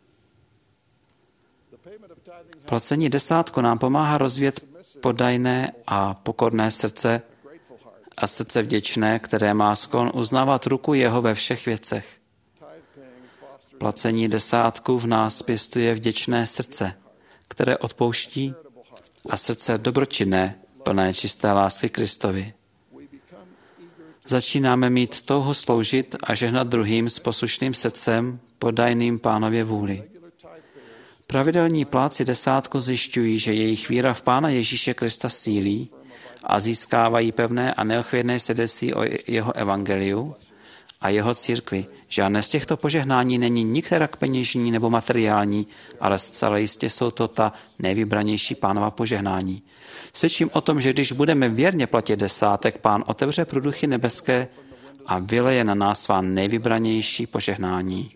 Placení desátku nám pomáhá rozvíjet podajné a pokorné srdce a srdce vděčné, které má sklon uznávat ruku jeho ve všech věcech. Placení desátku v nás pěstuje vděčné srdce, které odpouští, a srdce dobročinné, plné čisté lásky Kristovi. Začínáme mít touhu sloužit a žehnat druhým s poslušným srdcem, podajným Pánově vůli. Pravidelní plátci desátku zjišťují, že jejich víra v Pána Ježíše Krista sílí a získávají pevné a neochvědné svědectví o jeho evangeliu a jeho církvi. Žádné z těchto požehnání není nikterak peněžní nebo materiální, ale zcela jistě jsou to ta nejvybranější Pánova požehnání. Svědčím o tom, že když budeme věrně platit desátek, Pán otevře průduchy nebeské a vyleje na nás svá nejvybranější požehnání.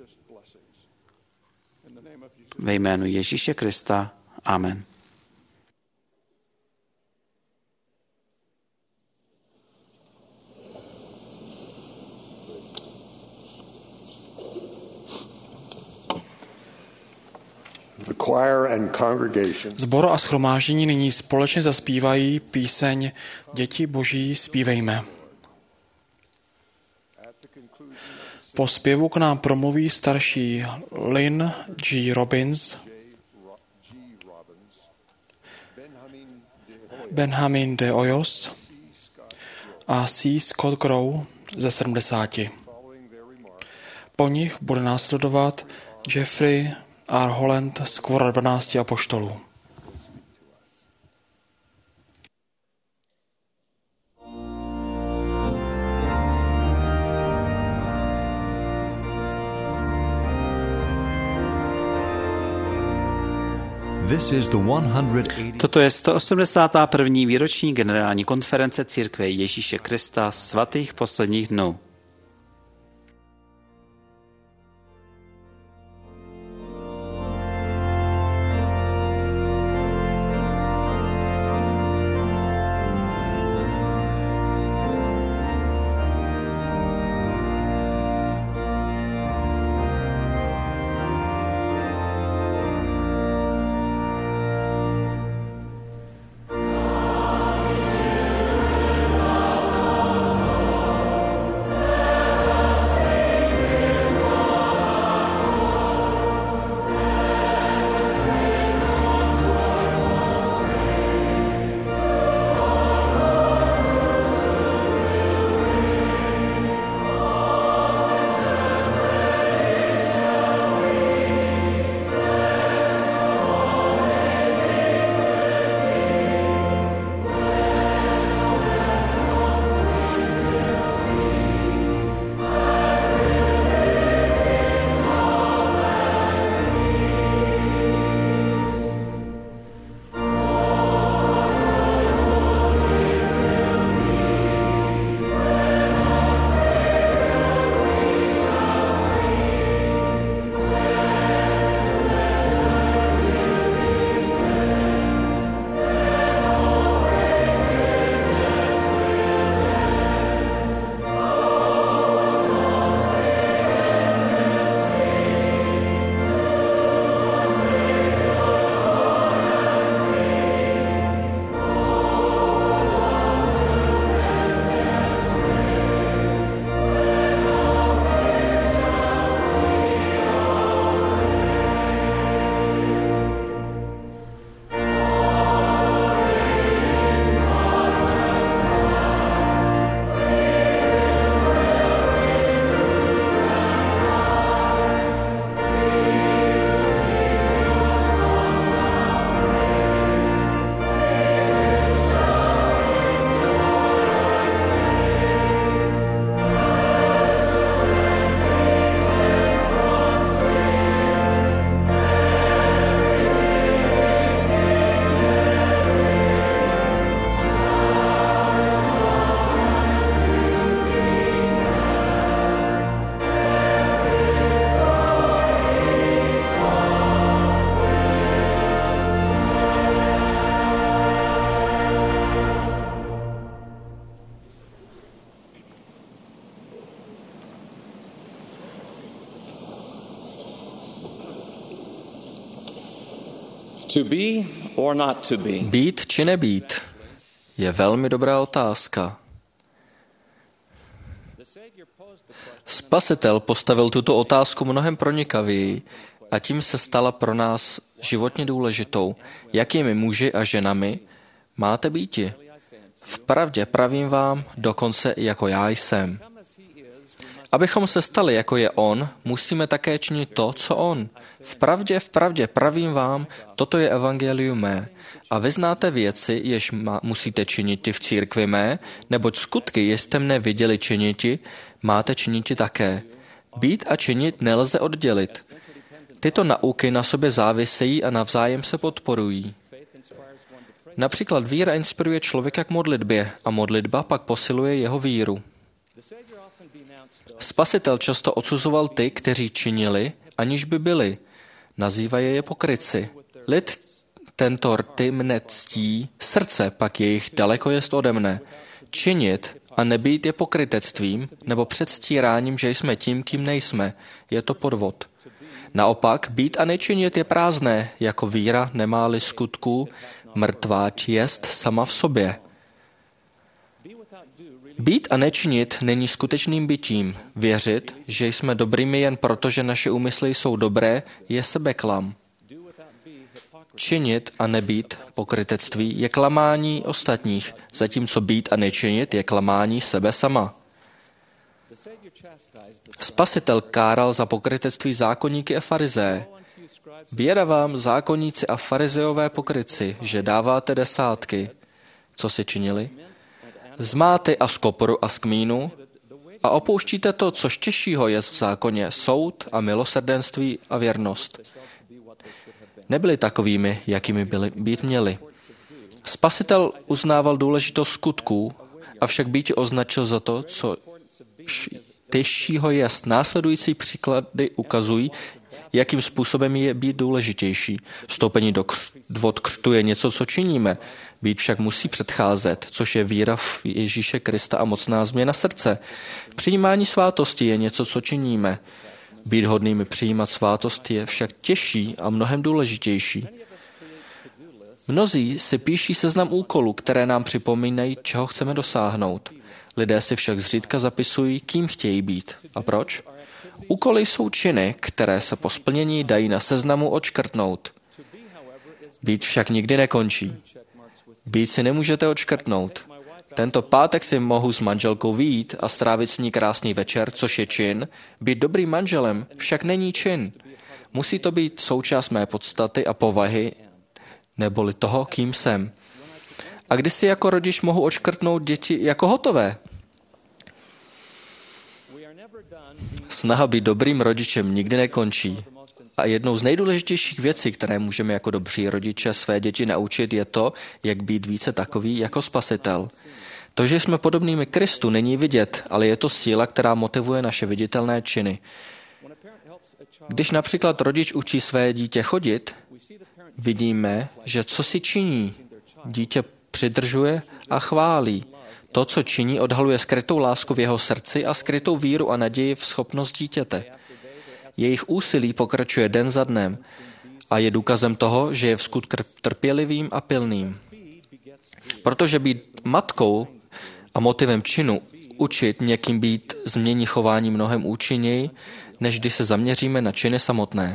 Ve jménu Ježíše Krista. Amen. Sbor a shromáždění nyní společně zaspívají píseň Děti Boží zpívejme. Po zpěvu k nám promluví starší Lynn G. Robbins, Benjamin de Hoyos a C. Scott Grow ze sedmdesáti. Po nich bude následovat Jeffrey R. Holland z Kvora dvanácti apoštolů. Toto je sto osmdesátá první výroční generální konference Církve Ježíše Krista svatých posledních dnů. To be or not to be? Být či nebýt je velmi dobrá otázka. Spasitel postavil tuto otázku mnohem pronikavěji a tím se stala pro nás životně důležitou. Jakými muži a ženami máte býti? Vpravdě pravím vám, dokonce jako já jsem. Abychom se stali, jako je on, musíme také činit to, co on. Vpravdě, vpravdě pravím vám, toto je evangelium mé. A vy znáte věci, jež má, musíte činiti v církvi mé, neboť skutky, jež jste mne viděli činiti, máte činiti také. Být a činit nelze oddělit. Tyto nauky na sobě závisejí a navzájem se podporují. Například víra inspiruje člověka k modlitbě a modlitba pak posiluje jeho víru. Spasitel často odsuzoval ty, kteří činili, aniž by byli. Nazývají je pokrytci. Lid tento rty mne ctí, srdce pak jejich daleko jest ode mne. Činit a nebýt je pokrytectvím nebo předstíráním, že jsme tím, kým nejsme. Je to podvod. Naopak, být a nečinit je prázdné, jako víra nemá-li skutků, mrtváť jest sama v sobě. Být a nečinit není skutečným bytím. Věřit, že jsme dobrými jen proto, že naše úmysly jsou dobré, je sebeklam. Činit a nebýt pokrytectví je klamání ostatních, zatímco být a nečinit je klamání sebe sama. Spasitel káral za pokrytectví zákonníky a farizeje. Běda vám, zákonníci a farizeové pokrytci, že dáváte desátky. Co si činili? Z máty a z koporu a z kmínu a opouštíte to, což těžšího je v zákoně, soud a milosrdenství a věrnost. Nebyli takovými, jakými byli, být měli. Spasitel uznával důležitost skutků, avšak být označil za to, co těžšího jest. Následující příklady ukazují, jakým způsobem je být důležitější. Vstoupení do vod křtu je něco, co činíme. Být však musí předcházet, což je víra v Ježíše Krista a mocná změna srdce. Přijímání svátosti je něco, co činíme. Být hodnými přijímat svátost je však těžší a mnohem důležitější. Mnozí si píší seznam úkolů, které nám připomínají, čeho chceme dosáhnout. Lidé si však zřídka zapisují, kým chtějí být. A proč? Úkoly jsou činy, které se po splnění dají na seznamu odškrtnout. Být však nikdy nekončí. Být si nemůžete odškrtnout. Tento pátek si mohu s manželkou vyjít a strávit s ní krásný večer, což je čin. Být dobrým manželem však není čin. Musí to být součást mé podstaty a povahy, neboli toho, kým jsem. A kdy si jako rodič mohu odškrtnout děti jako hotové? Snaha být dobrým rodičem nikdy nekončí. A jednou z nejdůležitějších věcí, které můžeme jako dobří rodiče své děti naučit, je to, jak být více takový jako Spasitel. To, že jsme podobnými Kristu, není vidět, ale je to síla, která motivuje naše viditelné činy. Když například rodič učí své dítě chodit, vidíme, že co si činí. Dítě přidržuje a chválí. To, co činí, odhaluje skrytou lásku v jeho srdci a skrytou víru a naději v schopnost dítěte. Jejich úsilí pokračuje den za dnem a je důkazem toho, že je vskutku trpělivým a pilným. Protože být matkou a motivem činu učit někým být změní chování mnohem účinněji, než když se zaměříme na činy samotné.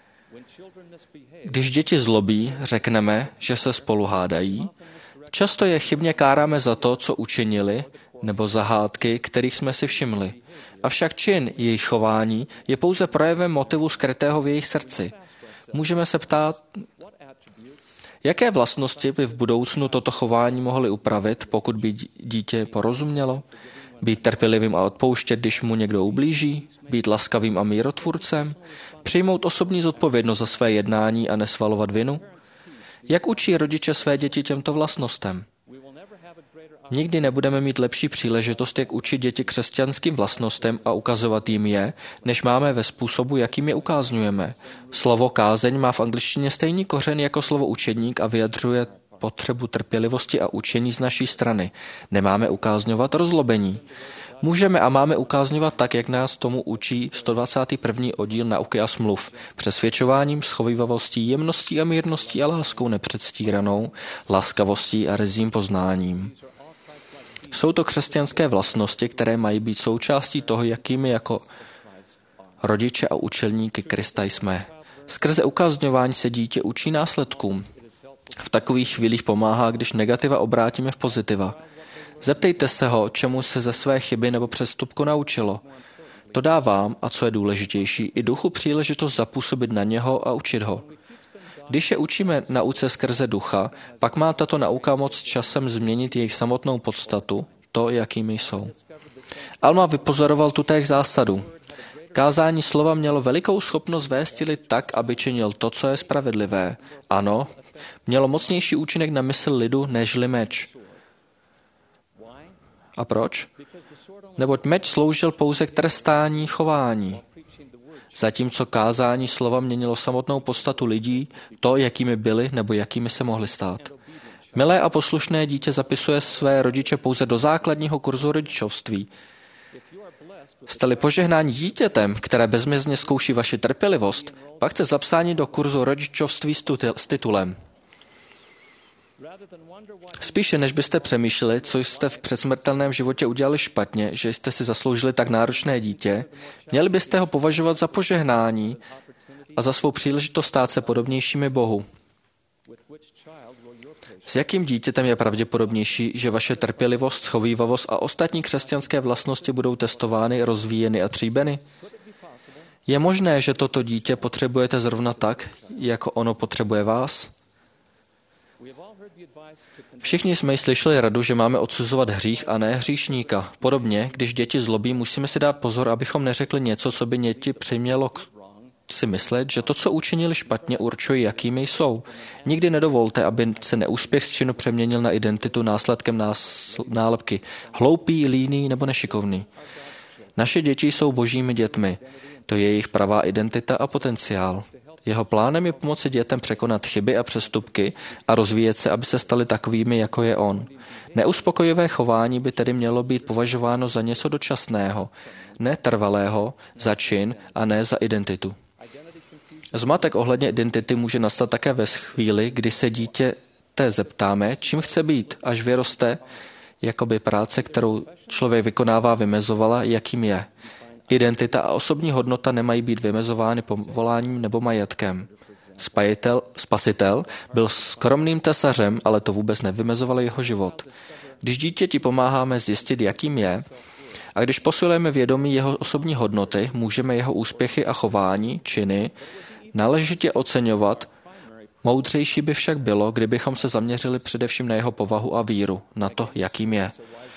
Když děti zlobí, řekneme, že se spolu hádají. Často je chybně káráme za to, co učinili, nebo za hádky, kterých jsme si všimli. Avšak čin jejich chování je pouze projevem motivu skrytého v jejich srdci. Můžeme se ptát, jaké vlastnosti by v budoucnu toto chování mohly upravit, pokud by dítě porozumělo? Být trpělivým a odpouštět, když mu někdo ublíží? Být laskavým a mírotvůrcem? Přijmout osobní zodpovědnost za své jednání a nesvalovat vinu? Jak učí rodiče své děti těmto vlastnostem? Nikdy nebudeme mít lepší příležitost, jak učit děti křesťanským vlastnostem a ukazovat jim je, než máme ve způsobu, jakým je ukázňujeme. Slovo kázeň má v angličtině stejný kořen jako slovo učedník a vyjadřuje potřebu trpělivosti a učení z naší strany. Nemáme ukázňovat rozlobení. Můžeme a máme ukázňovat tak, jak nás tomu učí sto dvacátý první oddíl Nauky a smluv, přesvědčováním, schovívavostí, jemností a mírností a láskou nepředstíranou, laskavostí a ryzím poznáním. Jsou to křesťanské vlastnosti, které mají být součástí toho, jakými jako rodiče a učelníky Krista jsme. Skrze ukázňování se dítě učí následkům. V takových chvílích pomáhá, když negativa obrátíme v pozitiva. Zeptejte se ho, čemu se ze své chyby nebo přestupku naučilo. To dá vám, a co je důležitější, i duchu příležitost zapůsobit na něho a učit ho. Když je učíme nauce skrze ducha, pak má tato nauka moc časem změnit jejich samotnou podstatu, to, jakými jsou. Alma vypozoroval tutéž zásadu. Kázání slova mělo velikou schopnost vést lid tak, aby činil to, co je spravedlivé. Ano, mělo mocnější účinek na mysl lidu, nežli meč. A proč? Neboť meč sloužil pouze k trestání chování. Zatímco kázání slova měnilo samotnou podstatu lidí, to, jakými byli nebo jakými se mohli stát. Milé a poslušné dítě zapisuje své rodiče pouze do základního kurzu rodičovství. Jste-li požehnání dítětem, které bezmezně zkouší vaši trpělivost, pak jste zapsáni do kurzu rodičovství s titulem. Spíše než byste přemýšleli, co jste v předsmrtelném životě udělali špatně, že jste si zasloužili tak náročné dítě, měli byste ho považovat za požehnání a za svou příležitost stát se podobnějšími Bohu. S jakým dítětem je pravděpodobnější, že vaše trpělivost, schovívavost a ostatní křesťanské vlastnosti budou testovány, rozvíjeny a tříbeny? Je možné, že toto dítě potřebujete zrovna tak, jako ono potřebuje vás? Všichni jsme slyšeli radu, že máme odsuzovat hřích a ne hříšníka. Podobně, když děti zlobí, musíme si dát pozor, abychom neřekli něco, co by děti přimělo si myslet, že to, co učinili špatně, určuje, jakými jsou. Nikdy nedovolte, aby se neúspěch z činu přeměnil na identitu následkem nás, nálepky hloupý, líný nebo nešikovný. Naše děti jsou božími dětmi. To je jejich pravá identita a potenciál. Jeho plánem je pomoci dětem překonat chyby a přestupky a rozvíjet se, aby se stali takovými, jako je on. Neuspokojivé chování by tedy mělo být považováno za něco dočasného, ne trvalého, za čin a ne za identitu. Zmatek ohledně identity může nastat také ve chvíli, kdy se dítě té zeptáme, čím chce být, až vyroste, jako by práce, kterou člověk vykonává, vymezovala, jakým je. Identita a osobní hodnota nemají být vymezovány povoláním nebo majetkem. Spajitel, spasitel byl skromným tesařem, ale to vůbec nevymezovalo jeho život. Když dítěti pomáháme zjistit, jakým je, a když posilujeme vědomí jeho osobní hodnoty, můžeme jeho úspěchy a chování, činy, náležitě oceňovat. Moudřejší by však bylo, kdybychom se zaměřili především na jeho povahu a víru, na to, jakým je.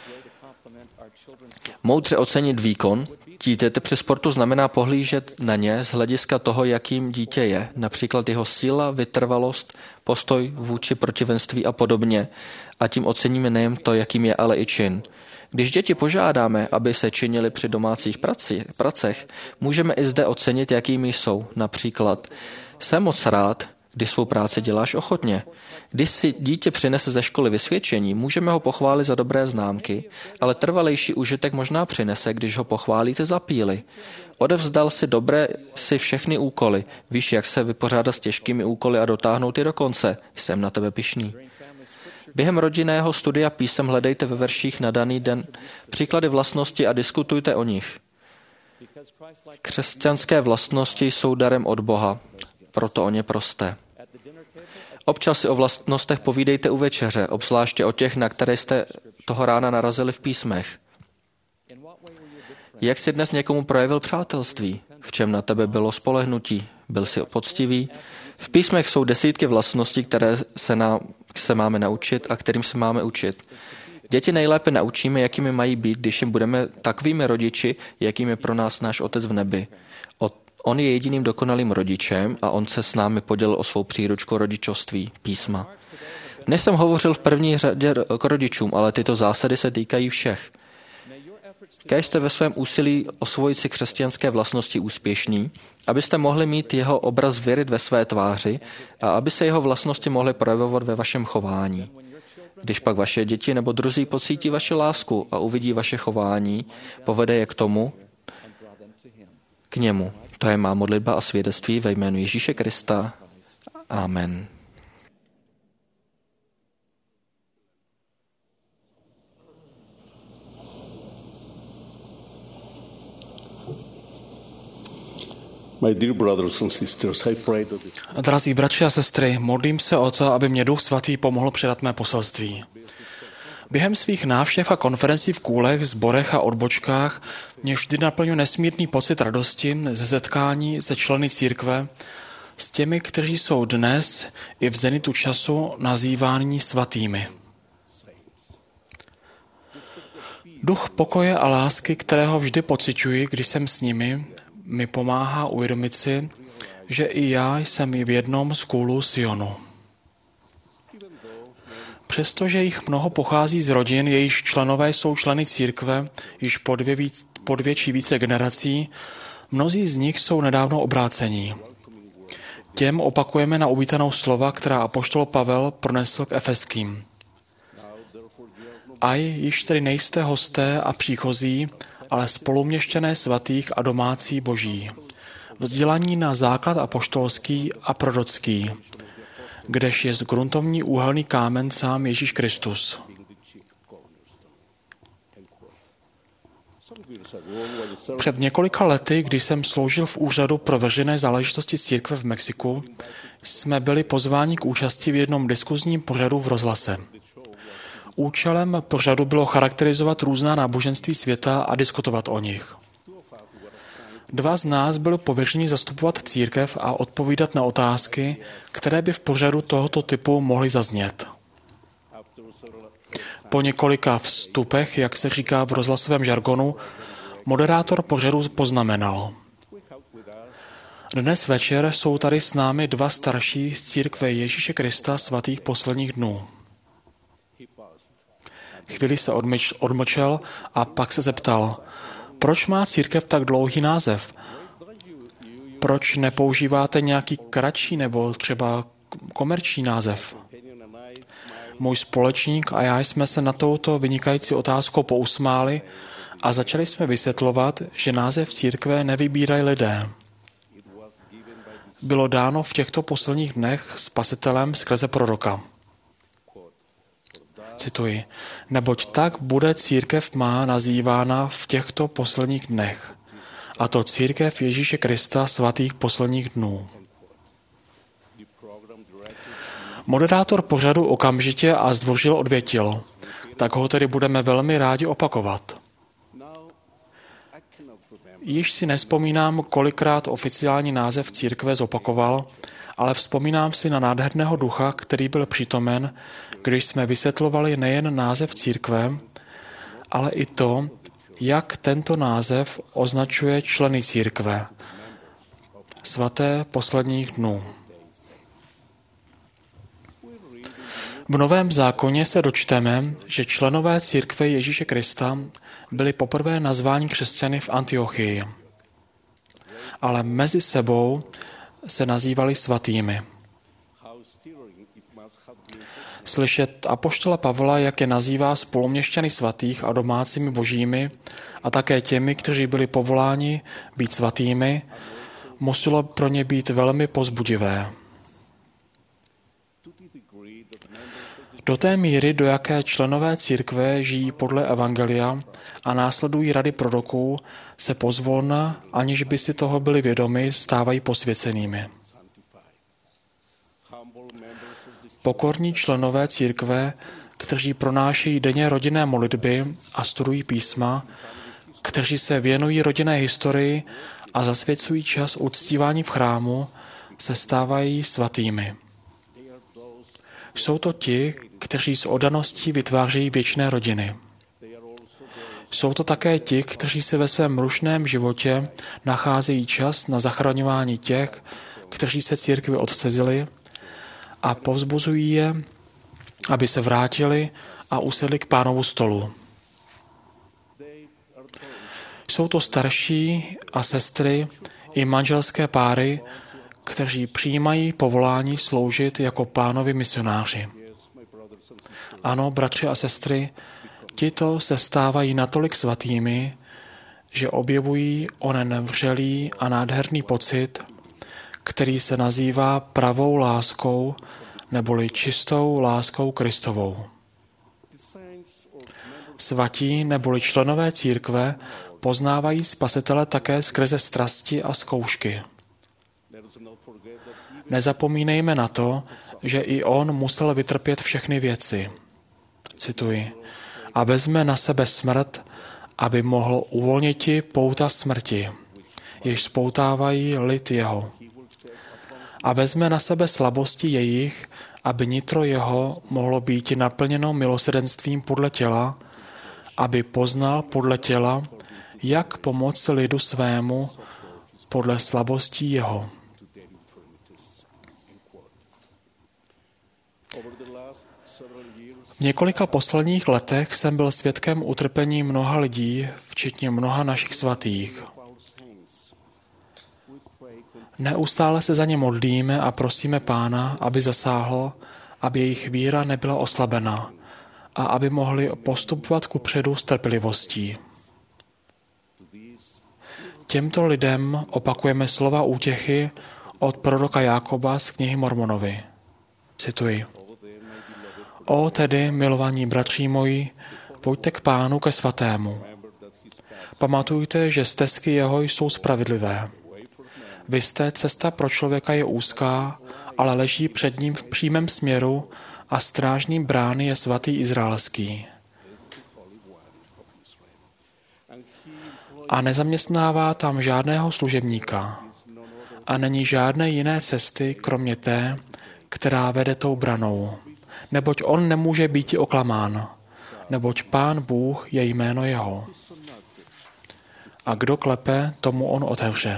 Moudře ocenit výkon dítěte při sportu znamená pohlížet na ně z hlediska toho, jakým dítě je, například jeho síla, vytrvalost, postoj vůči protivenství a podobně, a tím oceníme nejen to, jakým je, ale i čin. Když děti požádáme, aby se činili při domácích praci, pracech, můžeme i zde ocenit, jakými jsou. Například, jsem moc rád, když svou práci děláš ochotně. Když si dítě přinese ze školy vysvědčení, můžeme ho pochválit za dobré známky, ale trvalejší užitek možná přinese, když ho pochválíte za píly. Odevzdal si dobré si všechny úkoly, víš, jak se vypořádat s těžkými úkoly a dotáhnout je do konce. Jsem na tebe pyšný. Během rodinného studia písem hledejte ve verších na daný den příklady vlastnosti a diskutujte o nich. Křesťanské vlastnosti jsou darem od Boha, proto o ně proste. Občas si o vlastnostech povídejte u večeře, obzvláště o těch, na které jste toho rána narazili v písmech. Jak jsi dnes někomu projevil přátelství? V čem na tebe bylo spolehnutí? Byl jsi poctivý? V písmech jsou desítky vlastností, které se, nám, se máme naučit a kterým se máme učit. Děti nejlépe naučíme, jakými mají být, když jim budeme takovými rodiči, jakým je pro nás náš Otec v nebi. On je jediným dokonalým rodičem a on se s námi podělil o svou příručku rodičovství, písma. Dnes jsem hovořil v první řadě k rodičům, ale tyto zásady se týkají všech. Kéž jste ve svém úsilí osvojit si křesťanské vlastnosti úspěšní, abyste mohli mít jeho obraz věryt ve své tváři a aby se jeho vlastnosti mohly projevovat ve vašem chování. Když pak vaše děti nebo druzí pocítí vaši lásku a uvidí vaše chování, povede je k tomu, k němu. To je má modlitba a svědectví ve jménu Ježíše Krista. Amen. Drazí bratři a sestry, modlím se o to, aby mě Duch Svatý pomohl předat mé poselství. Během svých návštěv a konferencí v kůlech, sborech a odbočkách mě vždy naplňuje nesmírný pocit radosti ze setkání se členy církve, s těmi, kteří jsou dnes i v zenitu času nazýváni svatými. Duch pokoje a lásky, kterého vždy pociťuji, když jsem s nimi, mi pomáhá uvědomit si, že i já jsem i v jednom z kůlů Sionu. Přestože jich mnoho pochází z rodin, jejichž členové jsou členy církve již po dvě, víc, po dvě či více generací, mnozí z nich jsou nedávno obrácení. Těm opakujeme na uvítanou slova, která apoštol Pavel pronesl k Efeským. Aj již tedy nejste hosté a příchozí, ale spoluměšťané svatých a domácí boží, vzdělaní na základ apoštolský a prorocký, kdež je gruntovní úhelný kámen sám Ježíš Kristus. Před několika lety, když jsem sloužil v úřadu pro veřejné záležitosti církve v Mexiku, jsme byli pozváni k účasti v jednom diskuzním pořadu v rozhlase. Účelem pořadu bylo charakterizovat různá náboženství světa a diskutovat o nich. Dva z nás byli pověřeni zastupovat církev a odpovídat na otázky, které by v pořadu tohoto typu mohly zaznět. Po několika vstupech, jak se říká v rozhlasovém žargonu, moderátor pořadu poznamenal: Dnes večer jsou tady s námi dva starší z církve Ježíše Krista svatých posledních dnů. Chvíli se odmlčel a pak se zeptal: Proč má církev tak dlouhý název? Proč nepoužíváte nějaký kratší nebo třeba komerční název? Můj společník a já jsme se na touto vynikající otázkou pousmáli a začali jsme vysvětlovat, že název církve nevybírají lidé. Bylo dáno v těchto posledních dnech Spasitelem skrze proroka. Cituji: Neboť tak bude církev má nazývána v těchto posledních dnech, a to církev Ježíše Krista svatých posledních dnů. Moderátor pořadu okamžitě a zdvořile odvětil: Tak ho tedy budeme velmi rádi opakovat. Již si nevzpomínám, kolikrát oficiální název církve zopakoval, ale vzpomínám si na nádherného ducha, který byl přítomen, když jsme vysvětlovali nejen název církve, ale i to, jak tento název označuje členy církve, svaté posledních dnů. V Novém zákoně se dočteme, že členové církve Ježíše Krista byli poprvé nazváni křesťany v Antiochii, ale mezi sebou se nazývali svatými. Slyšet apoštola Pavla, jak je nazývá spoluměšťany svatých a domácími božími a také těmi, kteří byli povoláni být svatými, muselo pro ně být velmi povzbudivé. Do té míry, do jaké členové církve žijí podle evangelia a následují rady proroků, se pozvolna, aniž by si toho byli vědomi, stávají posvěcenými. Pokorní členové církve, kteří pronášejí denně rodinné modlitby a studují písma, kteří se věnují rodinné historii a zasvěcují čas uctívání v chrámu, se stávají svatými. Jsou to ti, kteří s oddaností vytvářejí věčné rodiny. Jsou to také ti, kteří se ve svém rušném životě nacházejí čas na zachraňování těch, kteří se církvi odcizili, a povzbuzují je, aby se vrátili a usedli k Pánovu stolu. Jsou to starší a sestry i manželské páry, kteří přijímají povolání sloužit jako Pánovi misionáři. Ano, bratři a sestry, tito se stávají natolik svatými, že objevují onen vřelý a nádherný pocit, který se nazývá pravou láskou neboli čistou láskou Kristovou. Svatí neboli členové církve poznávají Spasitele také skrze strasti a zkoušky. Nezapomínejme na to, že i on musel vytrpět všechny věci. Cituji. A vezme na sebe smrt, aby mohl uvolniti pouta smrti, jež spoutávají lid jeho. A vezme na sebe slabosti jejich, aby nitro jeho mohlo být naplněno milosrdenstvím podle těla, aby poznal podle těla, jak pomoci lidu svému podle slabostí jeho. V několika posledních letech jsem byl svědkem utrpení mnoha lidí, včetně mnoha našich svatých. Neustále se za ně modlíme a prosíme Pána, aby zasáhl, aby jejich víra nebyla oslabena a aby mohli postupovat kupředu s trpělivostí. Těmto lidem opakujeme slova útěchy od proroka Jákoba z knihy Mormonovi. Cituji. O tedy, milovaní bratří moji, pojďte k Pánu, ke svatému. Pamatujte, že stezky jeho jsou spravedlivé. Vy jste, cesta pro člověka je úzká, ale leží před ním v přímém směru a strážný brány je svatý izraelský. A nezaměstnává tam žádného služebníka. A není žádné jiné cesty, kromě té, která vede tou branou. Neboť on nemůže být oklamán, neboť Pán Bůh je jméno jeho. A kdo klepe, tomu on otevře.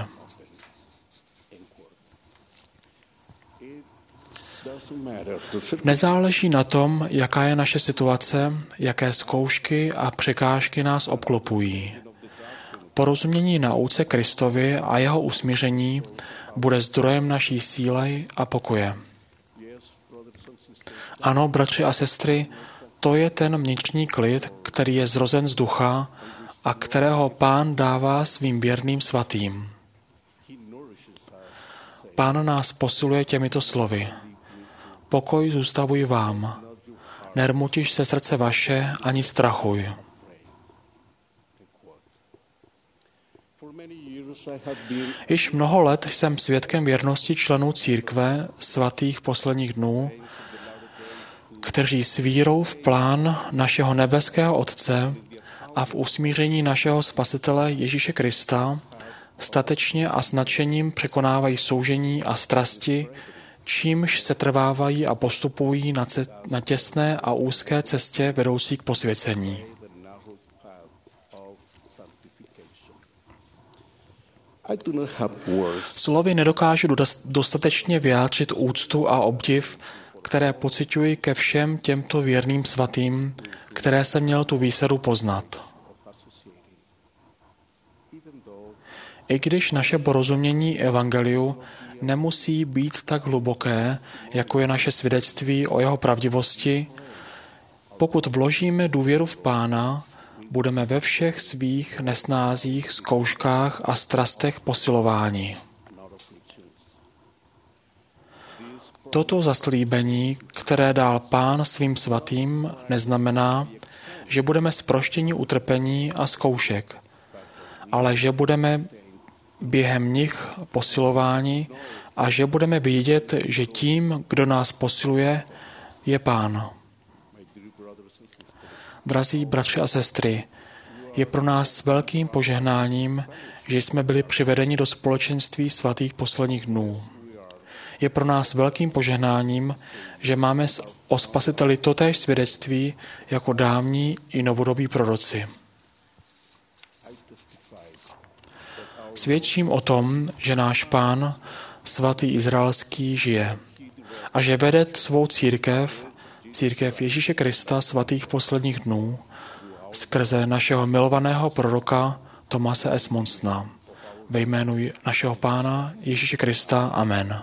Nezáleží na tom, jaká je naše situace, jaké zkoušky a překážky nás obklopují. Porozumění nauce Kristovi a jeho usmíření bude zdrojem naší síly a pokoje. Ano, bratři a sestry, to je ten vnitřní klid, který je zrozen z ducha a kterého Pán dává svým věrným svatým. Pán nás posiluje těmito slovy. Pokoj zůstavuj vám. Nermutiš se srdce vaše, ani strachuj. Již mnoho let jsem svědkem věrnosti členů církve svatých posledních dnů, kteří s vírou v plán našeho nebeského Otce a v usmíření našeho Spasitele Ježíše Krista statečně a s nadšením překonávají soužení a strasti, čímž se trvávají a postupují na, ce- na těsné a úzké cestě vedoucí k posvěcení. Slovy nedokážu dostatečně vyjádřit úctu a obdiv, které pociťuji ke všem těmto věrným svatým, které jsem měl tu výsadu poznat. I když naše porozumění evangeliu nemusí být tak hluboké, jako je naše svědectví o jeho pravdivosti, pokud vložíme důvěru v Pána, budeme ve všech svých nesnázích, zkouškách a strastech posilováni. Toto zaslíbení, které dal Pán svým svatým, neznamená, že budeme zproštěni utrpení a zkoušek, ale že budeme během nich posilováni a že budeme vidět, že tím, kdo nás posiluje, je Pán. Drazí bratři a sestry, je pro nás velkým požehnáním, že jsme byli přivedeni do společenství svatých posledních dnů. Je pro nás velkým požehnáním, že máme o Spasiteli totéž svědectví jako dávní i novodobí proroci. Svědčím o tom, že náš Pán, svatý izraelský, žije a že vede svou církev, církev Ježíše Krista svatých posledních dnů, skrze našeho milovaného proroka Tomase S. Monsona. Ve jménu našeho Pána Ježíše Krista. Amen.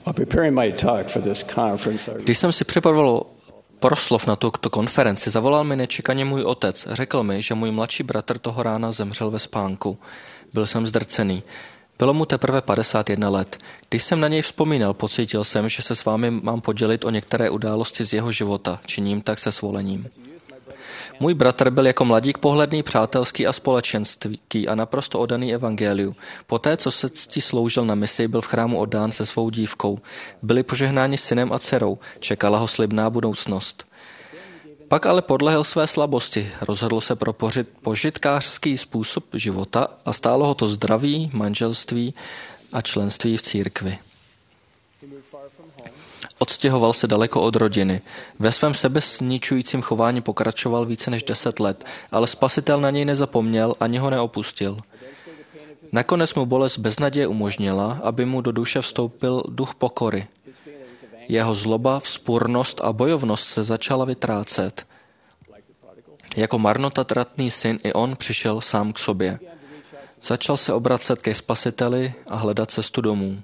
Když jsem si připravoval proslov na tuto konferenci, zavolal mi nečekaně můj otec. Řekl mi, že můj mladší bratr toho rána zemřel ve spánku. Byl jsem zdrcený. Bylo mu teprve padesát jedna let. Když jsem na něj vzpomínal, pocítil jsem, že se s vámi mám podělit o některé události z jeho života. Činím tak se svolením. Můj bratr byl jako mladík pohledný, přátelský a společenský a naprosto oddaný evangeliu. Poté, co se cti sloužil na misi, byl v chrámu oddán se svou dívkou. Byli požehnáni synem a dcerou. Čekala ho slibná budoucnost. Pak ale podlehl své slabosti, rozhodl se pro požitkářský způsob života a stálo ho to zdraví, manželství a členství v církvi. Odstěhoval se daleko od rodiny. Ve svém sebezničujícím chování pokračoval více než deset let, ale Spasitel na něj nezapomněl ani ho neopustil. Nakonec mu bolest beznaděje umožnila, aby mu do duše vstoupil duch pokory. Jeho zloba, vzpurnost a bojovnost se začala vytrácet. Jako marnotratný syn i on přišel sám k sobě. Začal se obracet ke Spasiteli a hledat cestu domů.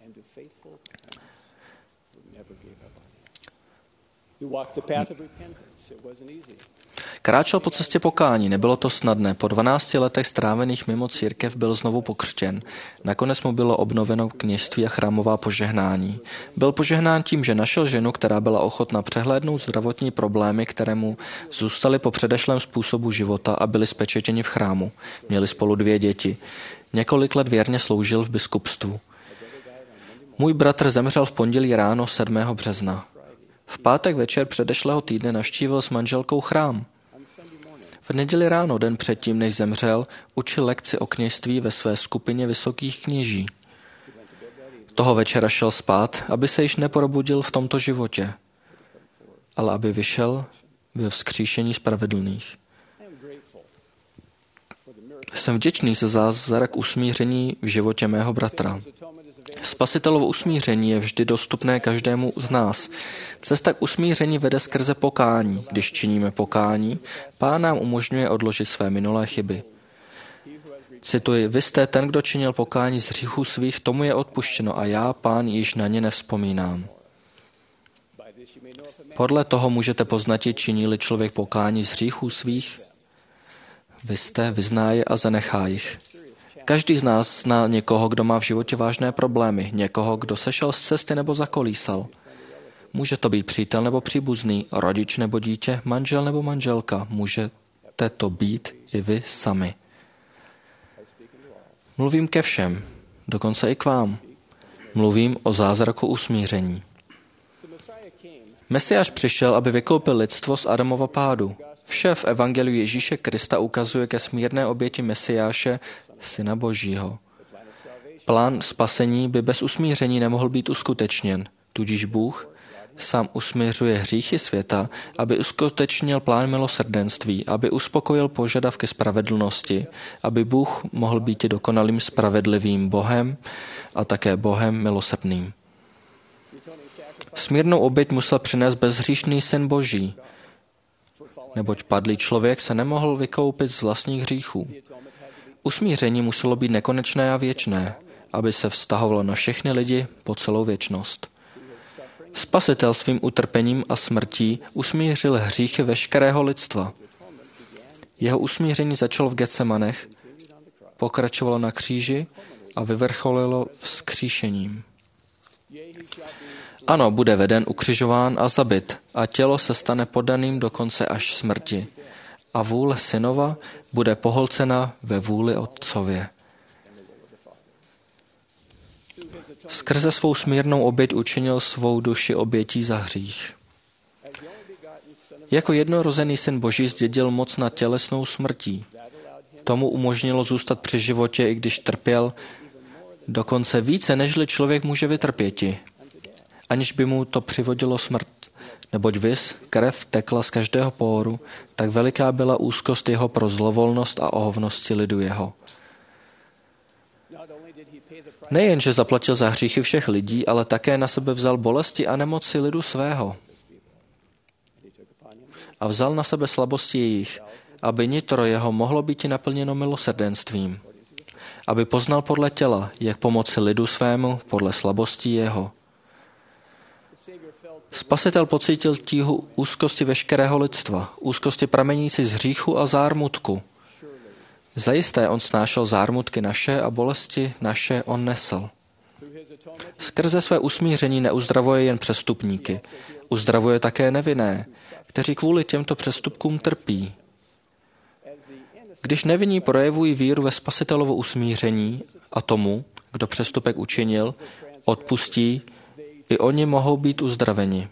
Kráčel po cestě pokání, nebylo to snadné. Po dvanácti letech strávených mimo církev byl znovu pokřtěn. Nakonec mu bylo obnoveno kněžství a chrámová požehnání. Byl požehnán tím, že našel ženu, která byla ochotna přehlédnout zdravotní problémy, které mu zůstaly po předešlém způsobu života a byli spečetěni v chrámu. Měli spolu dvě děti. Několik let věrně sloužil v biskupstvu. Můj bratr zemřel v pondělí ráno sedmého března. V pátek večer předešlého týdne navštívil s manželkou chrám. V neděli ráno, den předtím, než zemřel, učil lekci o kněžství ve své skupině vysokých kněží. Toho večera šel spát, aby se již neprobudil v tomto životě, ale aby vyšel ve vzkříšení spravedlných. Jsem vděčný za zázrak usmíření v životě mého bratra. Spasitelovo usmíření je vždy dostupné každému z nás. Cesta k usmíření vede skrze pokání. Když činíme pokání, Pán nám umožňuje odložit své minulé chyby. Cituji, vy jste ten, kdo činil pokání z hříchů svých, tomu je odpuštěno a já, Pán, již na ně nevzpomínám. Podle toho můžete poznati, činí-li člověk pokání z hříchů svých, vy jste, vyzná je a zanechá jich. Každý z nás zná někoho, kdo má v životě vážné problémy, někoho, kdo sešel z cesty nebo zakolísal. Může to být přítel nebo příbuzný, rodič nebo dítě, manžel nebo manželka. Můžete to být i vy sami. Mluvím ke všem, dokonce i k vám. Mluvím o zázraku usmíření. Mesiáš přišel, aby vykoupil lidstvo z Adamova pádu. Vše v evangeliu Ježíše Krista ukazuje ke smírné oběti Mesiáše, Syna Božího. Plán spasení by bez usmíření nemohl být uskutečněn, tudíž Bůh sám usmířuje hříchy světa, aby uskutečnil plán milosrdenství, aby uspokojil požadavky spravedlnosti, aby Bůh mohl být dokonalým spravedlivým Bohem a také Bohem milosrdným. Smírnou oběť musel přinést bezhříšný Syn Boží, neboť padlý člověk se nemohl vykoupit z vlastních hříchů. Usmíření muselo být nekonečné a věčné, aby se vztahovalo na všechny lidi po celou věčnost. Spasitel svým utrpením a smrtí usmířil hříchy veškerého lidstva. Jeho usmíření začalo v Getsemanech, pokračovalo na kříži a vyvrcholilo vzkříšením. Ano, bude veden, ukřižován a zabit a tělo se stane poddaným dokonce až smrti. A vůle synova bude pohlcena ve vůli otcově. Skrze svou smírnou oběť učinil svou duši obětí za hřích. Jako jednorozený Syn Boží zdědil moc nad tělesnou smrtí. Tomu umožnilo zůstat při životě, i když trpěl, dokonce více, nežli člověk může vytrpěti, aniž by mu to přivodilo smrt. Neboť vis, krev tekla z každého pohoru, tak veliká byla úzkost jeho pro zlovolnost a ohovnosti lidu jeho. Nejen, že zaplatil za hříchy všech lidí, ale také na sebe vzal bolesti a nemoci lidu svého. A vzal na sebe slabosti jejich, aby nitro jeho mohlo být naplněno milosrdenstvím. Aby poznal podle těla, jak pomoci lidu svému podle slabosti jeho. Spasitel pocítil tíhu úzkosti veškerého lidstva, úzkosti pramenící z hříchu a zármutku. Zajisté on snášel zármutky naše a bolesti naše on nesl. Skrze své usmíření neuzdravuje jen přestupníky, uzdravuje také nevinné, kteří kvůli těmto přestupkům trpí. Když nevinní projevují víru ve Spasitelovo usmíření a tomu, kdo přestupek učinil, odpustí, i oni mohou být uzdraveni.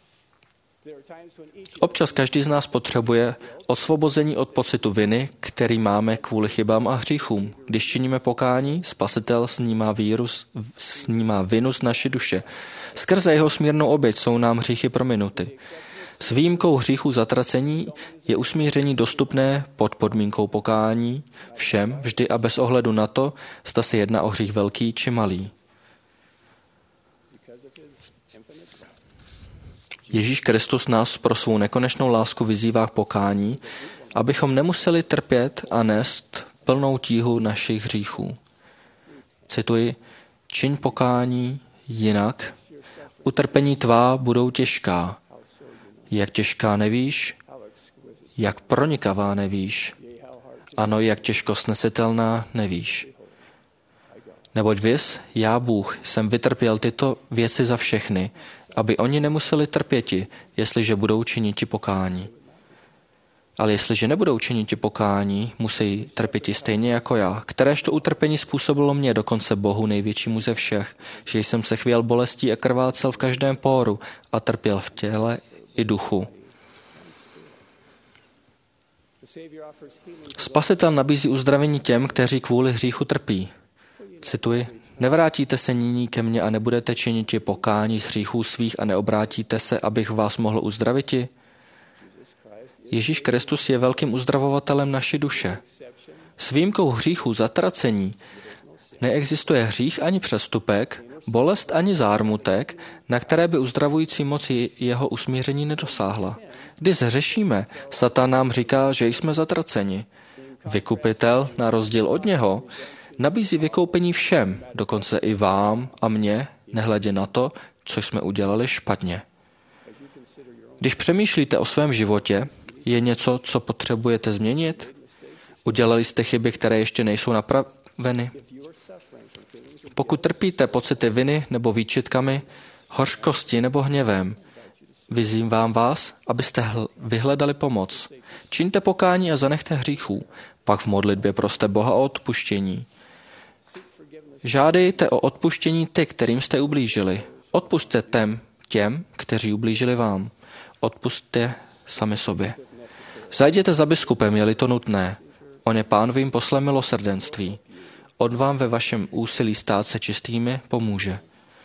Občas každý z nás potřebuje osvobození od pocitu viny, který máme kvůli chybám a hříchům. Když činíme pokání, Spasitel snímá, víru, snímá vinu z naší duše. Skrze jeho smírnou oběť jsou nám hříchy prominuty. S výjimkou hříchů zatracení je usmíření dostupné pod podmínkou pokání všem vždy a bez ohledu na to, zda se jedná o hřích velký či malý. Ježíš Kristus nás pro svou nekonečnou lásku vyzývá k pokání, abychom nemuseli trpět a nést plnou tíhu našich hříchů. Cituji, čiň pokání, jinak utrpení tvá budou těžká. Jak těžká nevíš, jak pronikavá nevíš, ano, jak těžko snesitelná nevíš. Neboť vys, já Bůh, jsem vytrpěl tyto věci za všechny, aby oni nemuseli trpěti, jestliže budou činiti pokání. Ale jestliže nebudou činiti pokání, musí trpěti stejně jako já, kteréž to utrpení způsobilo mě, dokonce Bohu největšímu ze všech, že jsem se chvěl bolestí a krvácel v každém póru a trpěl v těle i duchu. Spasitel nabízí uzdravení těm, kteří kvůli hříchu trpí. Cituji, nevrátíte se nyní ke mně a nebudete činiti pokání z hříchů svých a neobrátíte se, abych vás mohl uzdraviti? Ježíš Kristus je velkým uzdravovatelem naší duše. S výjimkou hříchů zatracení neexistuje hřích ani přestupek, bolest ani zármutek, na které by uzdravující moc jeho usmíření nedosáhla. Když zhřešíme, Satan nám říká, že jsme zatraceni. Vykupitel, na rozdíl od něho, nabízí vykoupení všem, dokonce i vám a mně, nehledě na to, co jsme udělali špatně. Když přemýšlíte o svém životě, je něco, co potřebujete změnit? Udělali jste chyby, které ještě nejsou napraveny? Pokud trpíte pocity viny nebo výčitkami, hořkosti nebo hněvem, vyzývám vás, abyste vyhledali pomoc. Čiňte pokání a zanechte hříchů, pak v modlitbě proste Boha o odpuštění. Žádejte o odpuštění ty, kterým jste ublížili. Odpusťte těm, těm, kteří ublížili vám. Odpusťte sami sobě. Zajděte za biskupem, je-li to nutné. On je Pánovým poslem milosrdenství. On vám ve vašem úsilí stát se čistými pomůže.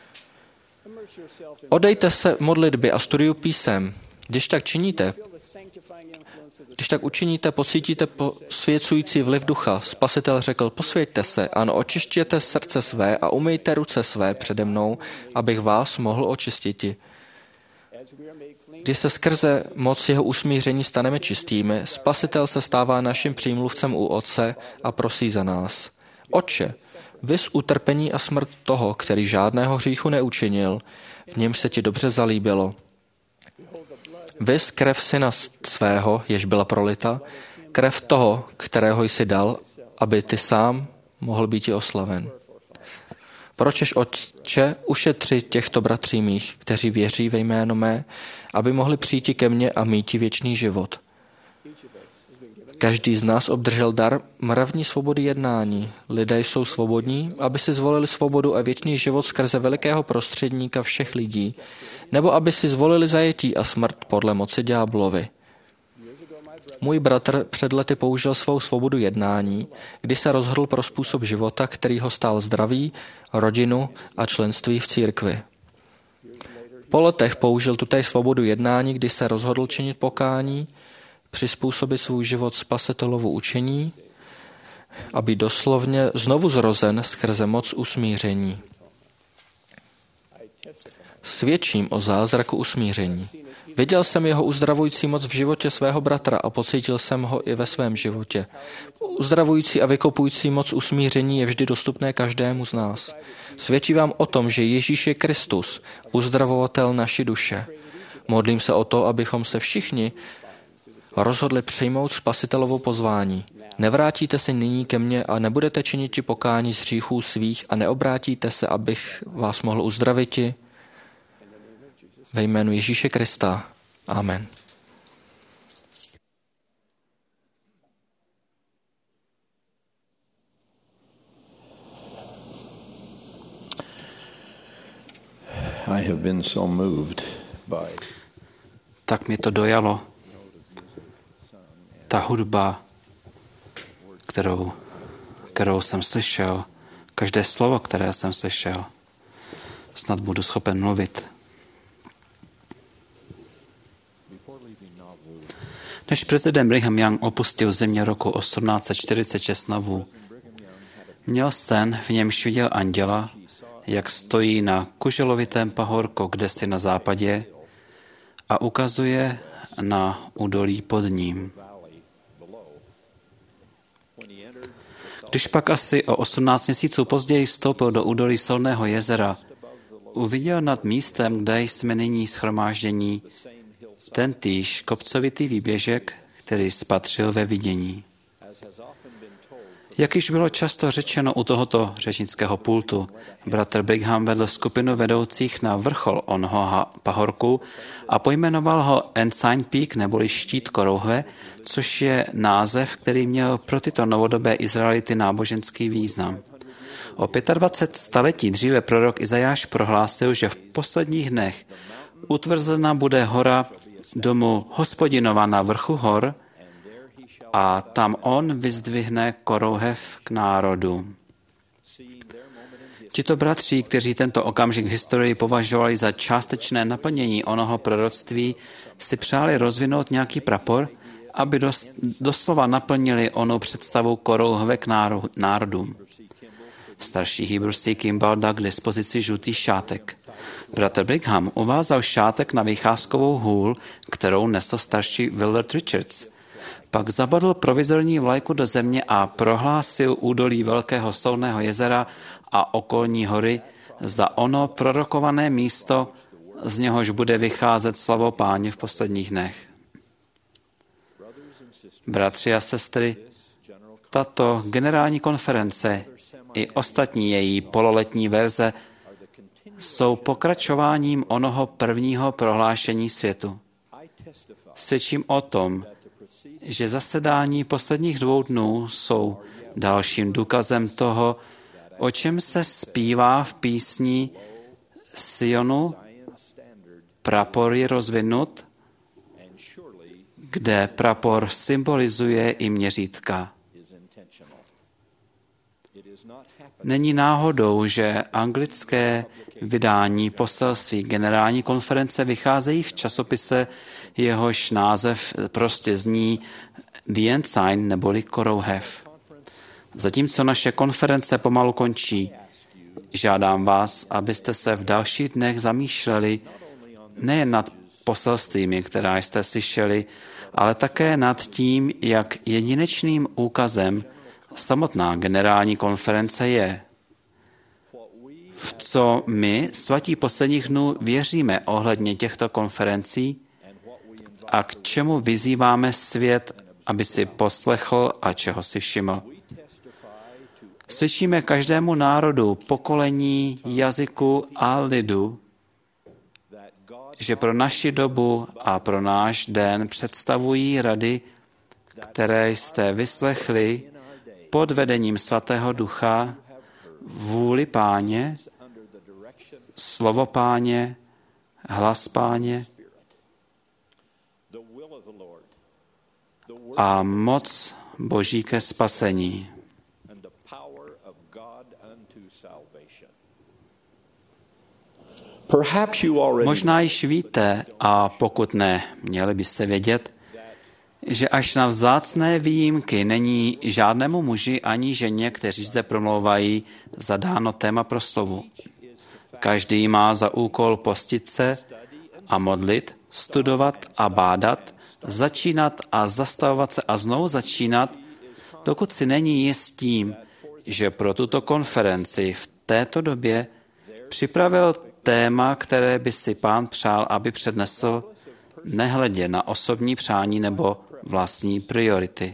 Odejte se modlitby a studiu písem. Když tak činíte, když tak učiníte, pocítíte posvěcující vliv ducha. Spasitel řekl, posvěťte se, ano, očištěte srdce své a umyjte ruce své přede mnou, abych vás mohl očistiti. Když se skrze moc jeho usmíření staneme čistými, Spasitel se stává naším přímluvcem u Otce a prosí za nás. Otče, vys utrpení a smrt toho, který žádného hříchu neučinil, v něm se ti dobře zalíbilo. Vys krev syna svého, jež byla prolita, krev toho, kterého jsi dal, aby ty sám mohl být i oslaven. Pročež, Otče, ušetři těchto bratří mých, kteří věří ve jméno mé, aby mohli přijít ke mně a mít věčný život. Každý z nás obdržel dar mravní svobody jednání. Lidé jsou svobodní, aby si zvolili svobodu a věčný život skrze velikého prostředníka všech lidí, nebo aby si zvolili zajetí a smrt podle moci ďáblovi. Můj bratr před lety použil svou svobodu jednání, kdy se rozhodl pro způsob života, který ho stál zdraví, rodinu a členství v církvi. Po letech použil tutéž svobodu jednání, kdy se rozhodl činit pokání, přizpůsobit svůj život Spasitelovu učení a být doslovně znovu zrozen skrze moc usmíření. Svědčím o zázraku usmíření. Viděl jsem jeho uzdravující moc v životě svého bratra a pocítil jsem ho i ve svém životě. Uzdravující a vykopující moc usmíření je vždy dostupné každému z nás. Svědčí vám o tom, že Ježíš je Kristus, uzdravovatel naší duše. Modlím se o to, abychom se všichni rozhodli přijmout spasitelovo pozvání. Nevrátíte se nyní ke mně a nebudete činiti pokání z hříchů svých a neobrátíte se, abych vás mohl uzdraviti. Ve jménu Ježíše Krista. Amen. I have been so moved by Tak mě to dojalo. Ta hudba, kterou, kterou jsem slyšel, každé slovo, které jsem slyšel, snad budu schopen mluvit. Než prezident Brigham Young opustil země roku osmnáct set čtyřicet šest Nauvoo, měl sen, v němž viděl anděla, jak stojí na kuželovitém pahorku kdesi na západě a ukazuje na údolí pod ním. Když pak asi o osmnáct měsíců později vstoupil do údolí Solného jezera, uviděl nad místem, kde jsme nyní shromáždění, tentýž kopcovitý výběžek, který spatřil ve vidění. Jak již bylo často řečeno u tohoto řečnického pultu, bratr Brigham vedl skupinu vedoucích na vrchol onoho pahorku a pojmenoval ho Ensign Peak neboli štít korouhve, což je název, který měl pro tyto novodobé Izraelity náboženský význam. O dvacet pět staletí dříve prorok Izajáš prohlásil, že v posledních dnech utvrzena bude hora domu Hospodinova na vrchu hor, a tam on vyzdvihne korouhev k národu. Tito bratři, kteří tento okamžik v historii považovali za částečné naplnění onoho proroctví, si přáli rozvinout nějaký prapor, aby dos, doslova naplnili onou představu korouhve k národům. Starší Hebrew Kimball dal k dispozici žlutý šátek. Bratr Brigham uvázal šátek na vycházkovou hůl, kterou nesl starší Willard Richards. Pak zabodl provizorní vlajku do země a prohlásil údolí Velkého Solného jezera a okolní hory za ono prorokované místo, z něhož bude vycházet slavo Páně v posledních dnech. Bratři a sestry, tato generální konference i ostatní její pololetní verze jsou pokračováním onoho prvního prohlášení světu. Svědčím o tom, že zasedání posledních dvou dnů jsou dalším důkazem toho, o čem se zpívá v písni Sionu, prapor je rozvinut, kde prapor symbolizuje i měřítka. Není náhodou, že anglické vydání poselství generální konference vycházejí v časopise, jehož název prostě zní The Ensign neboli korouhev. Zatímco naše konference pomalu končí, žádám vás, abyste se v dalších dnech zamýšleli nejen nad poselstvími, která jste slyšeli, ale také nad tím, jak jedinečným úkazem samotná generální konference je. V co my, svatí posledních dnů, věříme ohledně těchto konferencí a k čemu vyzýváme svět, aby si poslechl a čeho si všiml. Svědčíme každému národu, pokolení, jazyku a lidu, že pro naši dobu a pro náš den představují rady, které jste vyslechli pod vedením Svatého Ducha, vůli Páně, slovo Páně, hlas Páně a moc Boží ke spasení. Možná již víte, a pokud ne, měli byste vědět, že až na vzácné výjimky není žádnému muži ani ženě, kteří zde promlouvají, zadáno téma proslovu. Každý má za úkol postit se a modlit, studovat a bádat, začínat a zastavovat se a znovu začínat, dokud si není jist tím, že pro tuto konferenci v této době připravil téma, které by si Pán přál, aby přednesl, nehledě na osobní přání nebo vlastní priority.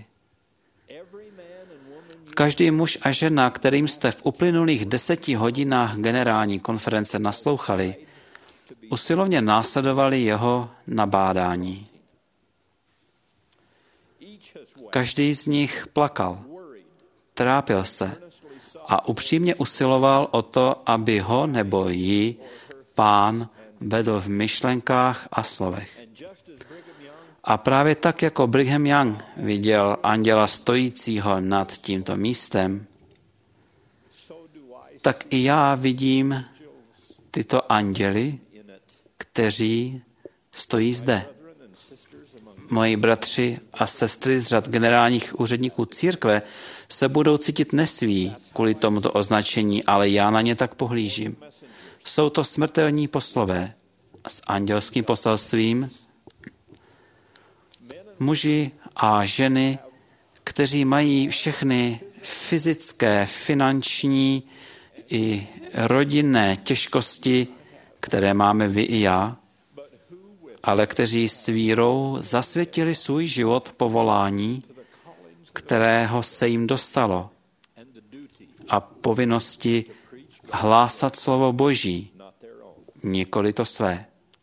Každý muž a žena, kterým jste v uplynulých deseti hodinách generální konference naslouchali, usilovně následovali jeho nabádání. Každý z nich plakal, trápil se a upřímně usiloval o to, aby ho nebo ji Pán vedl v myšlenkách a slovech. A právě tak, jako Brigham Young viděl anděla stojícího nad tímto místem, tak i já vidím tyto anděly, kteří stojí zde. Moji bratři a sestry z řad generálních úředníků církve se budou cítit nesví kvůli tomuto označení, ale já na ně tak pohlížím. Jsou to smrtelní poslové s andělským poselstvím, muži a ženy, kteří mají všechny fyzické, finanční i rodinné těžkosti, které máme vy i já, ale kteří s vírou zasvětili svůj život povolání, kterého se jim dostalo, a povinnosti hlásat slovo Boží, nikoli to své.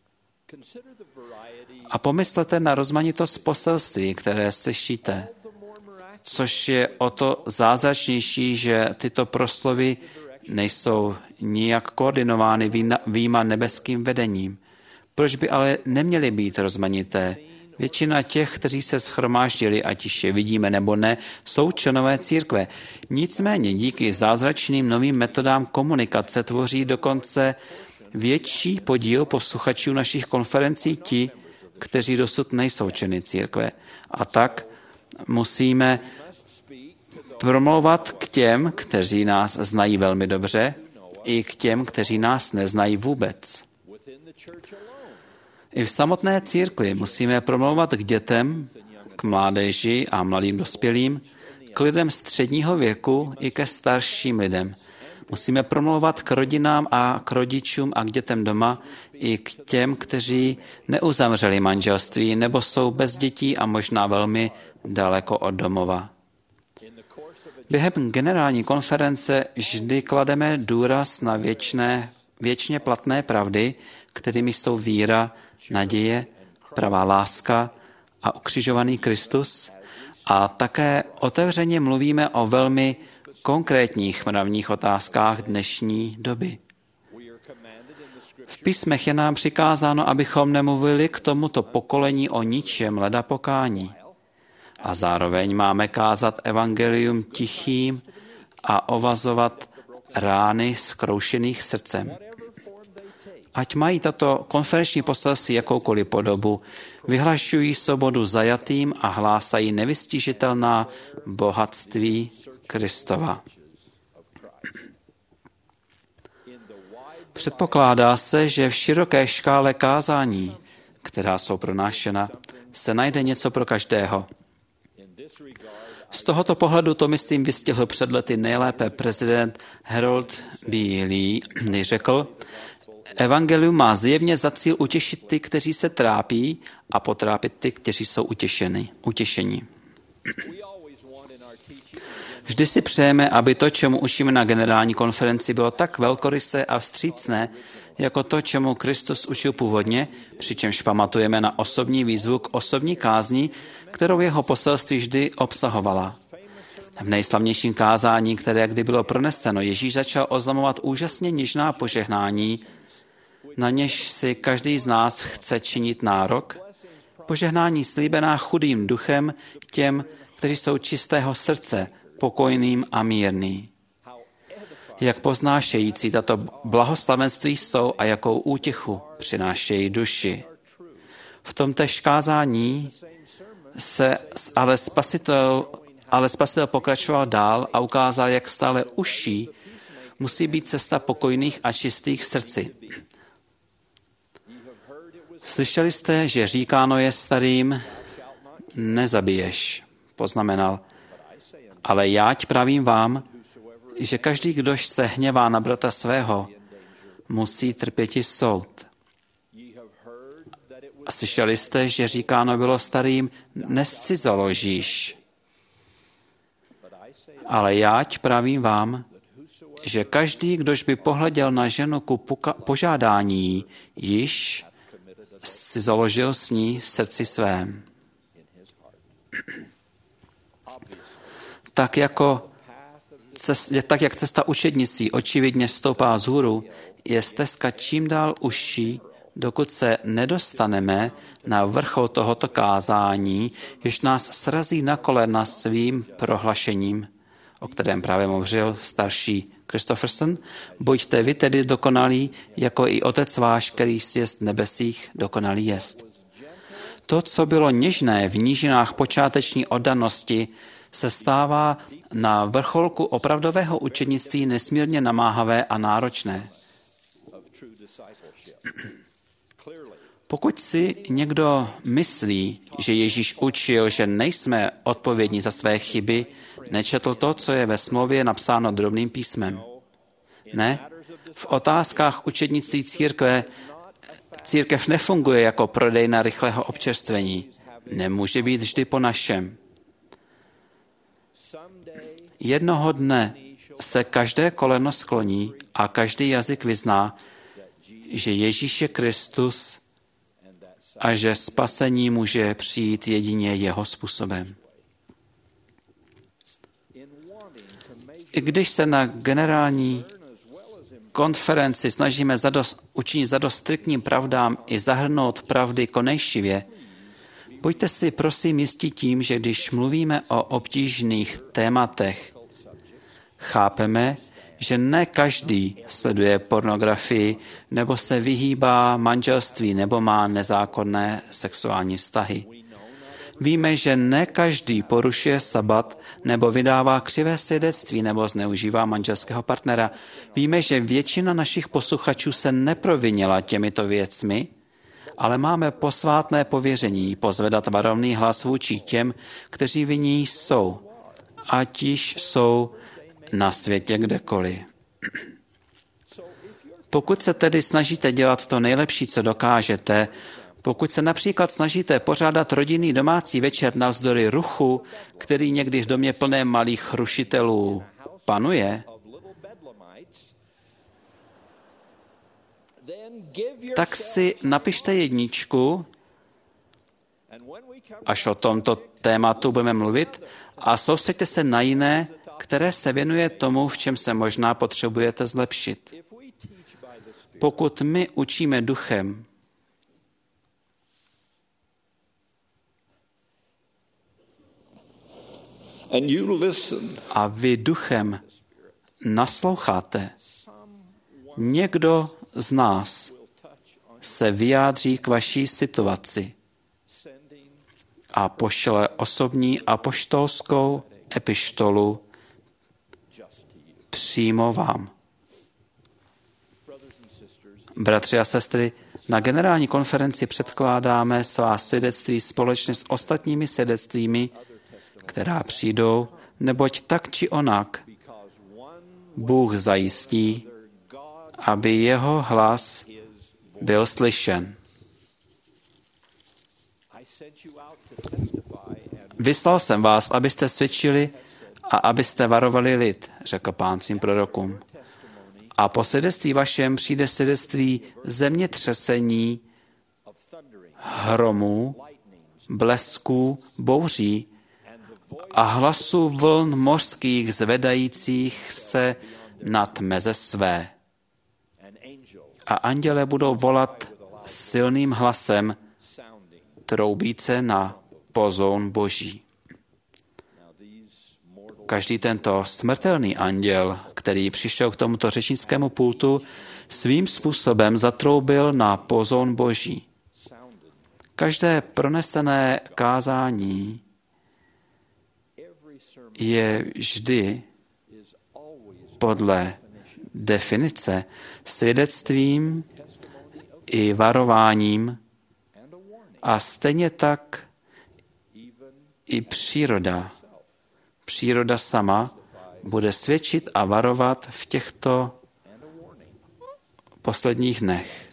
A pomyslete na rozmanitost poselství, které slyšíte, což je o to zázračnější, že tyto proslovy nejsou nijak koordinovány výjima nebeským vedením. Proč by ale neměly být rozmanité? Většina těch, kteří se shromáždili, ať již je vidíme nebo ne, jsou členové církve. Nicméně díky zázračným novým metodám komunikace tvoří dokonce větší podíl posluchačů našich konferencí ti, kteří dosud nejsou členy církve. A tak musíme promlouvat k těm, kteří nás znají velmi dobře, i k těm, kteří nás neznají vůbec. I v samotné církvi musíme promlouvat k dětem, k mládeži a mladým dospělým, k lidem středního věku i ke starším lidem. Musíme promlouvat k rodinám a k rodičům a k dětem doma i k těm, kteří neuzavřeli manželství nebo jsou bez dětí a možná velmi daleko od domova. Během generální konference vždy klademe důraz na věčné, věčně platné pravdy, kterými jsou víra, naděje, pravá láska a ukřižovaný Kristus, a také otevřeně mluvíme o velmi konkrétních mravních otázkách dnešní doby. V písmech je nám přikázáno, abychom nemluvili k tomuto pokolení o ničem leda pokání. A zároveň máme kázat evangelium tichým a ovazovat rány zkroušených srdcem. Ať mají tato konferenční poselství jakoukoliv podobu, vyhlašují svobodu zajatým a hlásají nevystižitelná bohatství Kristova. Předpokládá se, že v široké škále kázání, která jsou pronášena, se najde něco pro každého. Z tohoto pohledu to, myslím, vystihl před lety nejlépe prezident Harold B. Lee, když řekl: Evangelium má zjevně za cíl utěšit ty, kteří se trápí, a potrápit ty, kteří jsou utěšeni. utěšení. Vždy si přejeme, aby to, čemu učíme na generální konferenci, bylo tak velkorysé a vstřícné, jako to, čemu Kristus učil původně, přičemž pamatujeme na osobní výzvu k osobní kázni, kterou jeho poselství vždy obsahovala. V nejslavnějším kázání, které kdy bylo proneseno, Ježíš začal oznamovat úžasně něžná požehnání, na něž si každý z nás chce činit nárok, požehnání slíbená chudým duchem těm, kteří jsou čistého srdce, pokojným a mírný. Jak poznášející tato blahoslavenství jsou a jakou útěchu přinášejí duši. V tomtéž kázání se ale spasitel, ale spasitel pokračoval dál a ukázal, jak stále užší musí být cesta pokojných a čistých v srdci. Slyšeli jste, že říkáno je starým: nezabiješ, poznamenal. Ale já pravím vám, že každý, kdož se hněvá na bratra svého, musí trpěti soud. A slyšeli jste, že říkáno bylo starým, nescizoložíš. Ale jáť pravím vám, že každý, kdož by pohleděl na ženu ku požádání, již si založil s ní v srdci svém. Tak, jako, tak jak cesta učednictví očividně stoupá vzhůru, je stezka čím dál užší, dokud se nedostaneme na vrchol tohoto kázání, jež nás srazí na kolena svým prohlašením, o kterém právě mluvil starší Christopherson. Buďte vy tedy dokonalí, jako i Otec váš, který jest v nebesích, dokonalý jest. To, co bylo něžné v nížinách počáteční oddanosti, se stává na vrcholku opravdového učednictví nesmírně namáhavé a náročné. Pokud si někdo myslí, že Ježíš učil, že nejsme odpovědní za své chyby, nečetl to, co je ve smlouvě napsáno drobným písmem. Ne, v otázkách učednictví církve církev nefunguje jako prodejna rychlého občerstvení. Nemůže být vždy po našem. Jednoho dne se každé koleno skloní a každý jazyk vyzná, že Ježíš je Kristus a že spasení může přijít jedině jeho způsobem. I když se na generální konferenci snažíme zadost, učinit zadost striktním pravdám i zahrnout pravdy konejšivě, buďte si prosím jistí tím, že když mluvíme o obtížných tématech, chápeme, že ne každý sleduje pornografii nebo se vyhýbá manželství nebo má nezákonné sexuální vztahy. Víme, že ne každý porušuje sabat nebo vydává křivé svědectví nebo zneužívá manželského partnera. Víme, že většina našich posluchačů se neprovinila těmito věcmi, ale máme posvátné pověření pozvedat varovný hlas vůči těm, kteří vinní jsou, ať již jsou na světě kdekoliv. Pokud se tedy snažíte dělat to nejlepší, co dokážete, pokud se například snažíte pořádat rodinný domácí večer navzdory ruchu, který někdy v domě plné malých rušitelů panuje, tak si napište jedničku, až o tomto tématu budeme mluvit, a soustřeďte se na jiné, které se věnuje tomu, v čem se možná potřebujete zlepšit. Pokud my učíme duchem, a vy duchem nasloucháte, někdo z nás se vyjádří k vaší situaci a pošle osobní apoštolskou epištolu přímo vám. Bratři a sestry, na generální konferenci předkládáme svá svědectví společně s ostatními svědectvími, která přijdou, neboť tak či onak Bůh zajistí, aby jeho hlas byl slyšen. Vyslal jsem vás, abyste svědčili a abyste varovali lid, řekl Pán svým prorokům. A po svědectví vašem přijde svědectví zemětřesení, hromů, blesků, bouří a hlasu vln mořských zvedajících se nad meze své. A anděle budou volat silným hlasem troubíce na pozoun Boží. Každý tento smrtelný anděl, který přišel k tomuto řečnickému pultu, svým způsobem zatroubil na pozoun Boží. Každé pronesené kázání je vždy podle definice svědectvím i varováním a stejně tak i příroda. Příroda sama bude svědčit a varovat v těchto posledních dnech.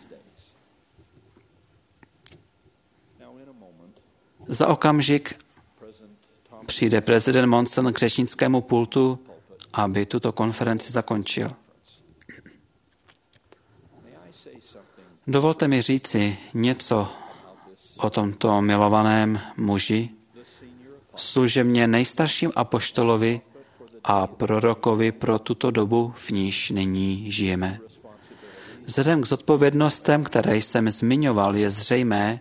Za okamžik přijde prezident Monson k řečnickému pultu, aby tuto konferenci zakončil. Dovolte mi říci něco o tomto milovaném muži, služebně nejstarším apoštolovi a prorokovi pro tuto dobu, v níž nyní žijeme. Vzhledem k zodpovědnostem, které jsem zmiňoval, je zřejmé,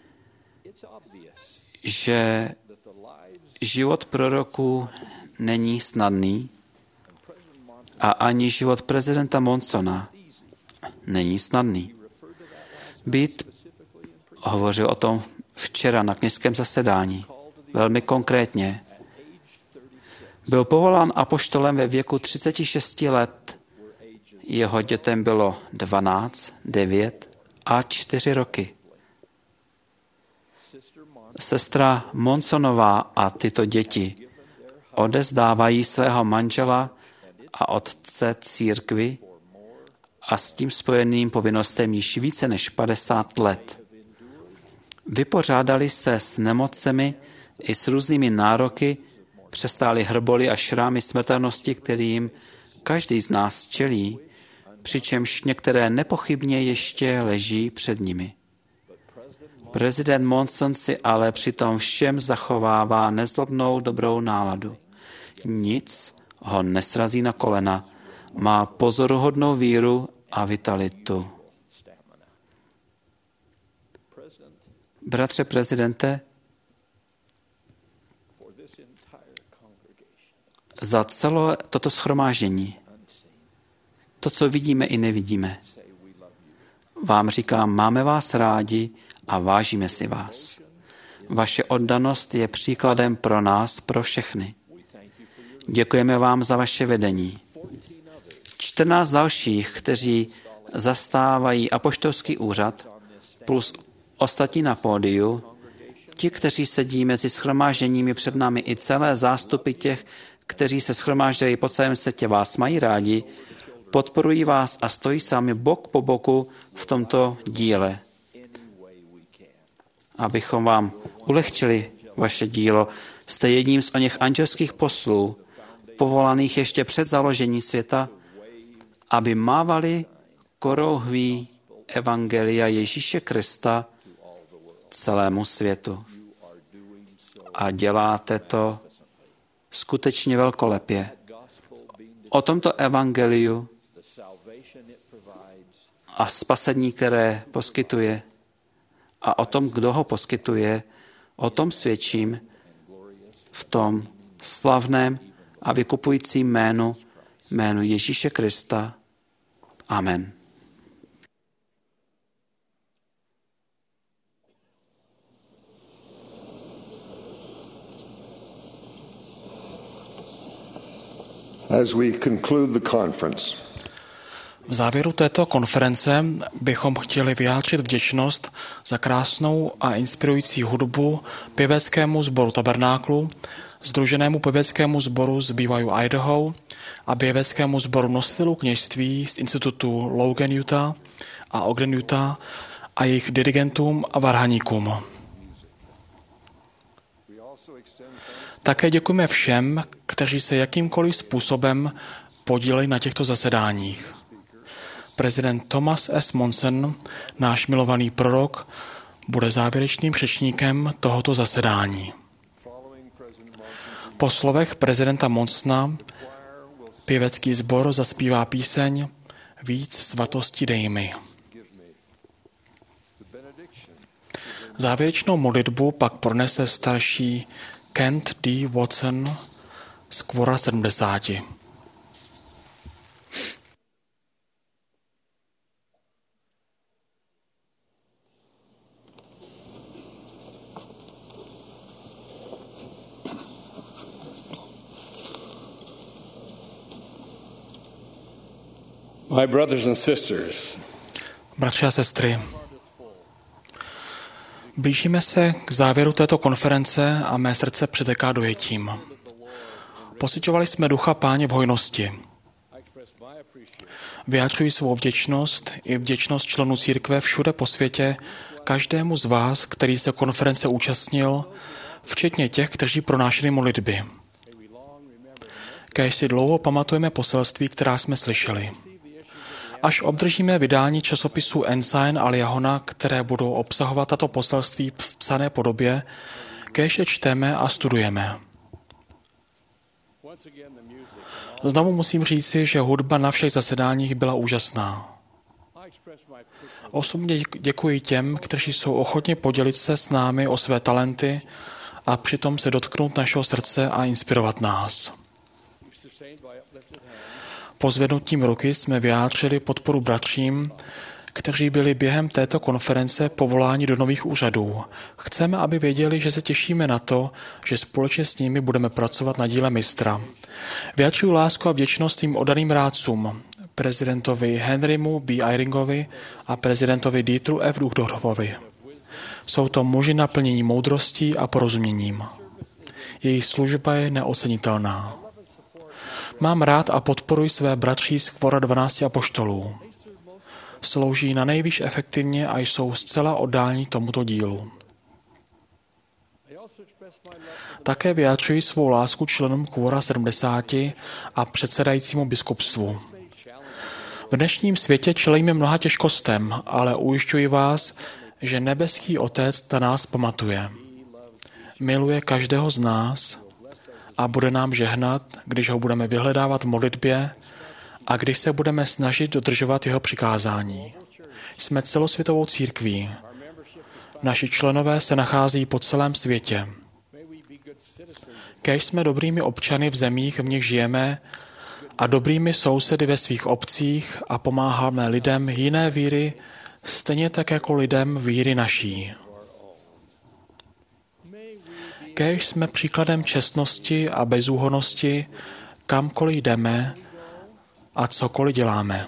že život proroků není snadný a ani život prezidenta Monsona není snadný. Být hovořil o tom včera na kněžském zasedání, velmi konkrétně. Byl povolán apoštolem ve věku třicet šest let. Jeho dětem bylo dvanáct, devět a čtyři roky. Sestra Monsonová a tyto děti odezdávají svého manžela a otce církvi a s tím spojeným povinnostem již více než padesát let. Vypořádali se s nemocemi i s různými nároky, přestáli hrboly a šrámy smrtelnosti, kterým každý z nás čelí, přičemž některé nepochybně ještě leží před nimi. Prezident Monson si ale přitom všem zachovává nezlobnou dobrou náladu. Nic ho nesrazí na kolena, má pozoruhodnou víru a vitalitu. Bratře prezidente, za celé toto shromáždění, to, co vidíme i nevidíme, vám říkám, máme vás rádi a vážíme si vás. Vaše oddanost je příkladem pro nás, pro všechny. Děkujeme vám za vaše vedení. čtrnáct dalších, kteří zastávají apoštolský úřad, plus ostatní na pódiu, ti, kteří sedí mezi shromážděními před námi i celé zástupy těch, kteří se shromáždějí po celém světě, vás mají rádi, podporují vás a stojí sami bok po boku v tomto díle. Abychom vám ulehčili vaše dílo, jste jedním z oněch andělských poslů, povolaných ještě před založením světa, aby mávali korouhví evangelia Ježíše Krista celému světu. A děláte to skutečně velkolepě. O tomto evangeliu a spasení, které poskytuje, a o tom, kdo ho poskytuje, o tom svědčím v tom slavném a vykupujícím jménu, jménu Ježíše Krista. Amen. As we conclude the conference, v závěru této konference bychom chtěli vyjádřit vděčnost za krásnou a inspirující hudbu pěveckému sboru Tabernáklu, sdruženému pěveckému sboru z B Y U Idaho a pěveckému sboru nositelů kněžství z institutu Logan Utah a Ogden Utah a jejich dirigentům a varhaníkům. Také děkujeme všem, kteří se jakýmkoliv způsobem podíleli na těchto zasedáních. Prezident Thomas S. Monson, náš milovaný prorok, bude závěrečným řečníkem tohoto zasedání. Po slovech prezidenta Monsona pěvecký sbor zaspívá píseň Víc svatosti dej mi. Závěrečnou modlitbu pak pronese starší Kent D. Watson z Kvora sedmdesáti. My brothers and sisters, Bratři a sestry, blížíme se k závěru této konference a mé srdce přetéká dojetím. Pociťovali jsme ducha Páně v hojnosti. Vyjadřuji svou vděčnost i vděčnost členů církve všude po světě, každému z vás, který se konference účastnil, včetně těch, kteří pronášeli modlitby. Kéž si dlouho pamatujeme poselství, která jsme slyšeli. Až obdržíme vydání časopisu Ensign a Liahona, které budou obsahovat tato poselství v psané podobě, kéž je čteme a studujeme. Znovu musím říci, že hudba na všech zasedáních byla úžasná. Osobně děkuji těm, kteří jsou ochotni podělit se s námi o své talenty a přitom se dotknout našeho srdce a inspirovat nás. Pozvednutím ruky jsme vyjádřili podporu bratřím, kteří byli během této konference povoláni do nových úřadů. Chceme, aby věděli, že se těšíme na to, že společně s nimi budeme pracovat na díle mistra. Vyjadřuji lásku a vděčnost svým oddaným rádcům, prezidentovi Henrymu B. Eyringovi a prezidentovi Dieteru F. Uchtdorfovi. Jsou to muži naplnění moudrostí a porozuměním. Jejich služba je neocenitelná. Mám rád a podporuji své bratří z kvora dvanácti apoštolů. Slouží na nejvíc efektivně a jsou zcela oddáni tomuto dílu. Také vyjadřuji svou lásku členům kvora sedmdesáti a předsedajícímu biskupstvu. V dnešním světě čelíme mnoha těžkostem, ale ujišťuji vás, že nebeský Otec na nás pamatuje. Miluje každého z nás a bude nám žehnat, když ho budeme vyhledávat v modlitbě a když se budeme snažit dodržovat jeho přikázání. Jsme celosvětovou církví. Naši členové se nachází po celém světě. Kéž jsme dobrými občany v zemích, v nich žijeme, a dobrými sousedy ve svých obcích a pomáháme lidem jiné víry, stejně tak jako lidem víry naší. Kéž jsme příkladem čestnosti a bezúhonnosti, kamkoliv jdeme a cokoliv děláme.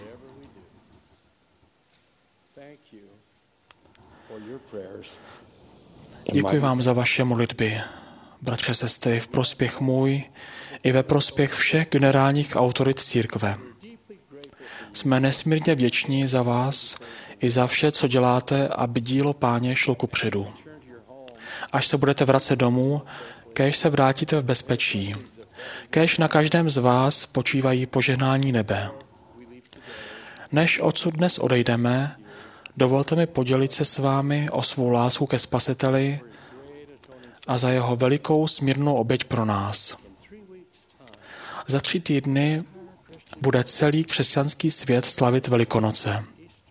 Děkuji vám za vaše modlitby, bratře, sestry, v prospěch můj i ve prospěch všech generálních autorit církve. Jsme nesmírně vděční za vás i za vše, co děláte, aby dílo Páně šlo kupředu. Až se budete vracet domů, kéž se vrátíte v bezpečí. Kéž na každém z vás počívají požehnání nebe. Než odsud dnes odejdeme, dovolte mi podělit se s vámi o svou lásku ke Spasiteli a za jeho velikou smírnou oběť pro nás. Za tři týdny bude celý křesťanský svět slavit Velikonoce.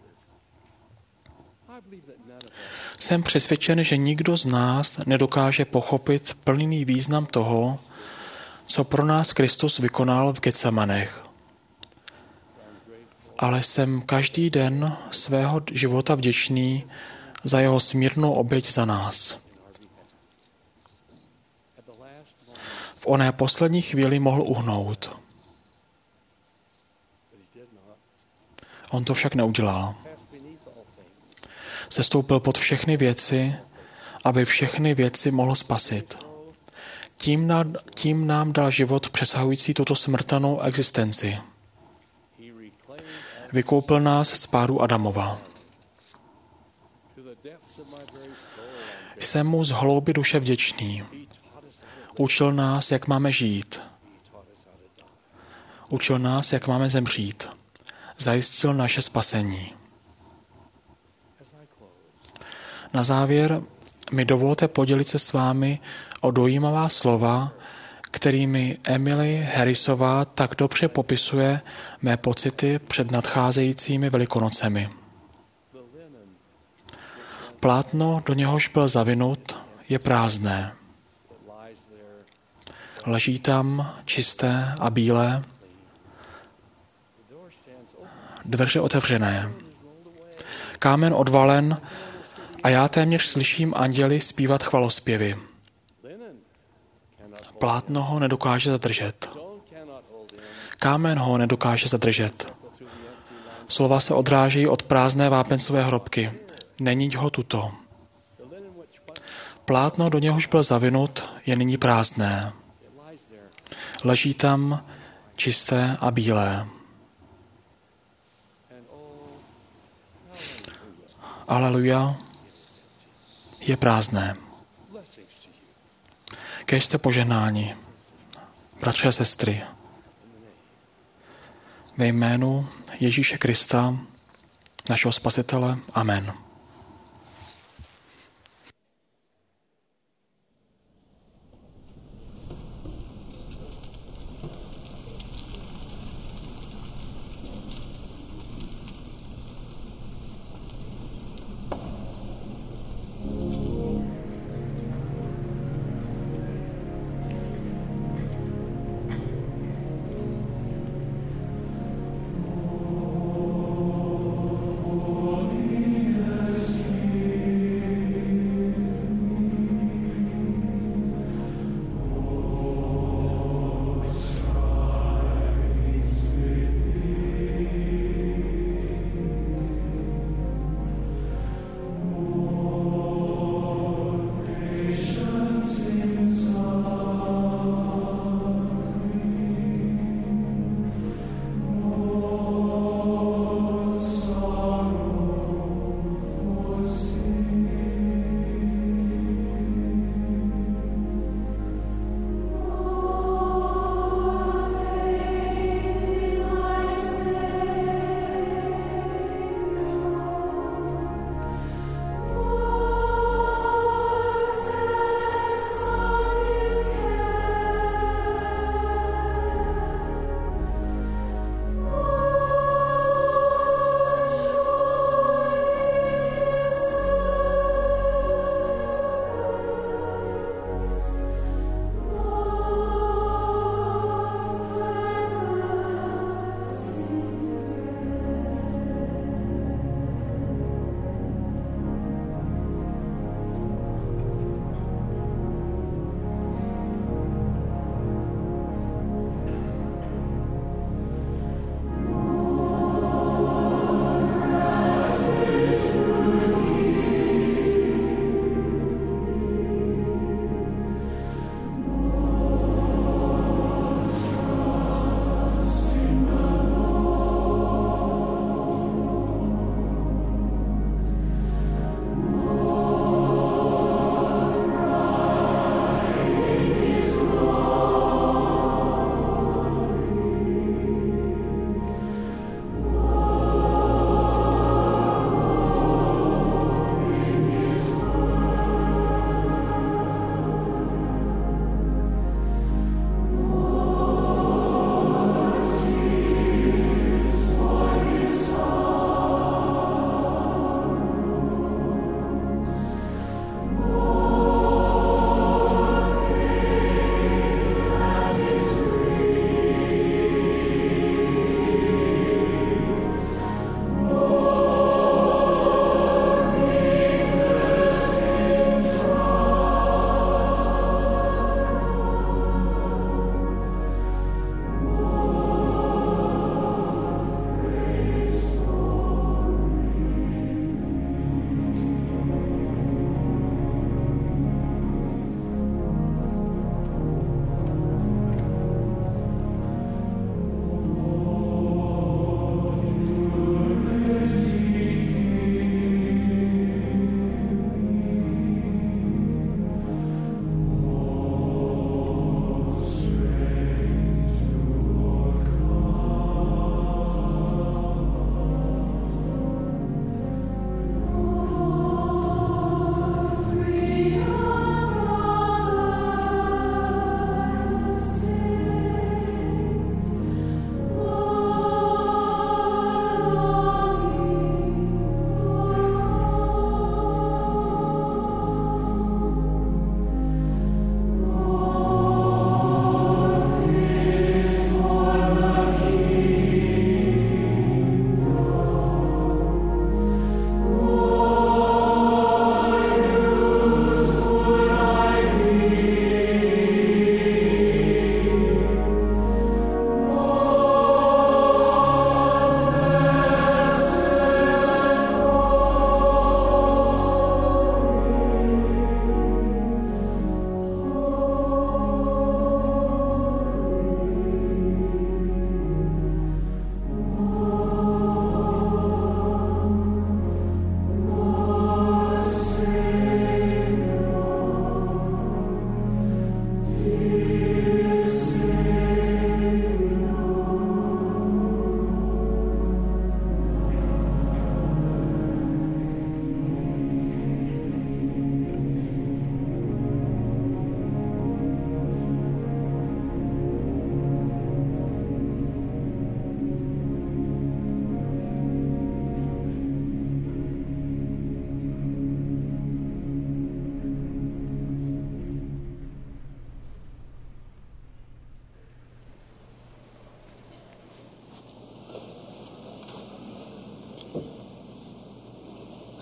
Jsem přesvědčen, že nikdo z nás nedokáže pochopit plný význam toho, co pro nás Kristus vykonal v Getsemanech. Ale jsem každý den svého života vděčný za jeho smírnou oběť za nás. V oné poslední chvíli mohl uhnout. On to však neudělal. Sestoupil pod všechny věci, aby všechny věci mohl spasit. Tím, na, tím nám dal život přesahující tuto smrtelnou existenci. Vykoupil nás z pádu Adamova. Jsem mu z hloubi duše vděčný. Učil nás, jak máme žít. Učil nás, jak máme zemřít. Zajistil naše spasení. Na závěr mi dovolte podělit se s vámi o dojímavá slova, kterými Emily Harrisová tak dobře popisuje mé pocity před nadcházejícími Velikonocemi. Plátno, do něhož byl zavinut, je prázdné. Leží tam čisté a bílé, dveře otevřené. Kámen odvalen a já téměř slyším anděli zpívat chvalospěvy. Plátno ho nedokáže zadržet. Kámen ho nedokáže zadržet. Slova se odrážejí od prázdné vápencové hrobky. Není ho tuto. Plátno, do něhož byl zavinut, je nyní prázdné. Leží tam čisté a bílé. Aleluja, je prázdné. Kéž jste požehnáni, bratři a sestry, ve jménu Ježíše Krista, našeho Spasitele. Amen.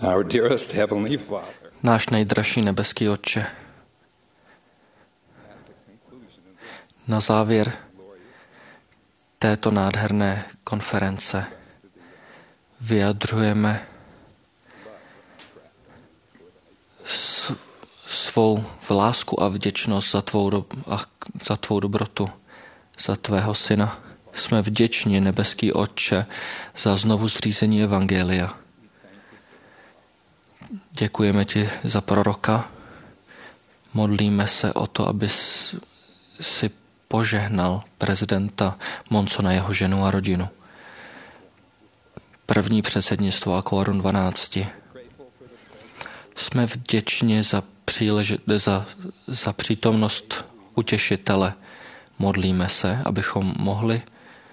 Our dearest Heavenly Father, Náš nejdražší nebeský Otče, na závěr této nádherné konference vyjadřujeme svou lásku a vděčnost za tvou, do, a za tvou dobrotu, za tvého syna. Jsme vděční, nebeský Otče, za znovu zřízení evangelia. Děkujeme ti za proroka. Modlíme se o to, aby si požehnal prezidenta Monsona, jeho ženu a rodinu. První předsednictvo a Kvorum dvanácti. Jsme vděční za, přílež- za, za přítomnost utěšitele. Modlíme se, abychom mohli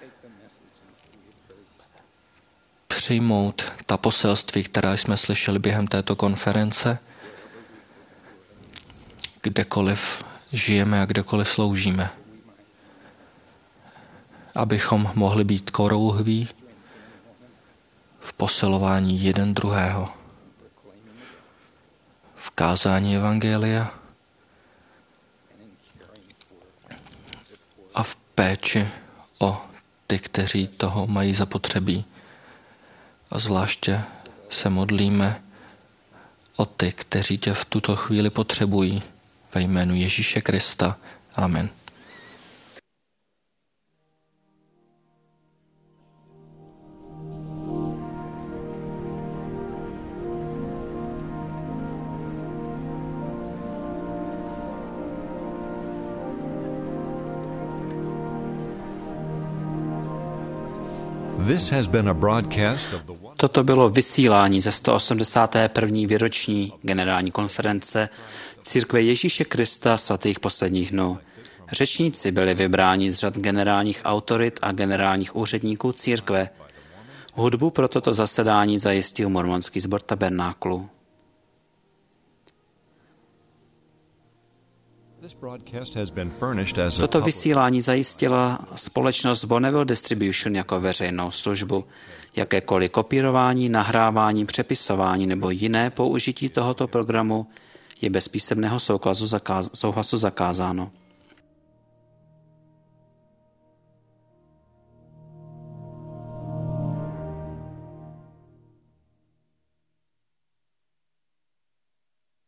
přijmout ta poselství, která jsme slyšeli během této konference, kdekoliv žijeme a kdekoliv sloužíme. Abychom mohli být korouhví v posilování jeden druhého, v kázání evangelia a v péči o ty, kteří toho mají zapotřebí. A zvláště se modlíme o ty, kteří tě v tuto chvíli potřebují. Ve jménu Ježíše Krista. Amen. This has been a broadcast of the Toto bylo vysílání ze sto osmdesáté první výroční generální konference Církve Ježíše Krista svatých posledních dnů. Řečníci byli vybráni z řad generálních autorit a generálních úředníků církve. Hudbu pro toto zasedání zajistil mormonský sbor Tabernáklu. Toto vysílání zajistila společnost Bonneville Distribution jako veřejnou službu. Jakékoliv kopírování, nahrávání, přepisování nebo jiné použití tohoto programu je bez písemného souhlasu zakázáno.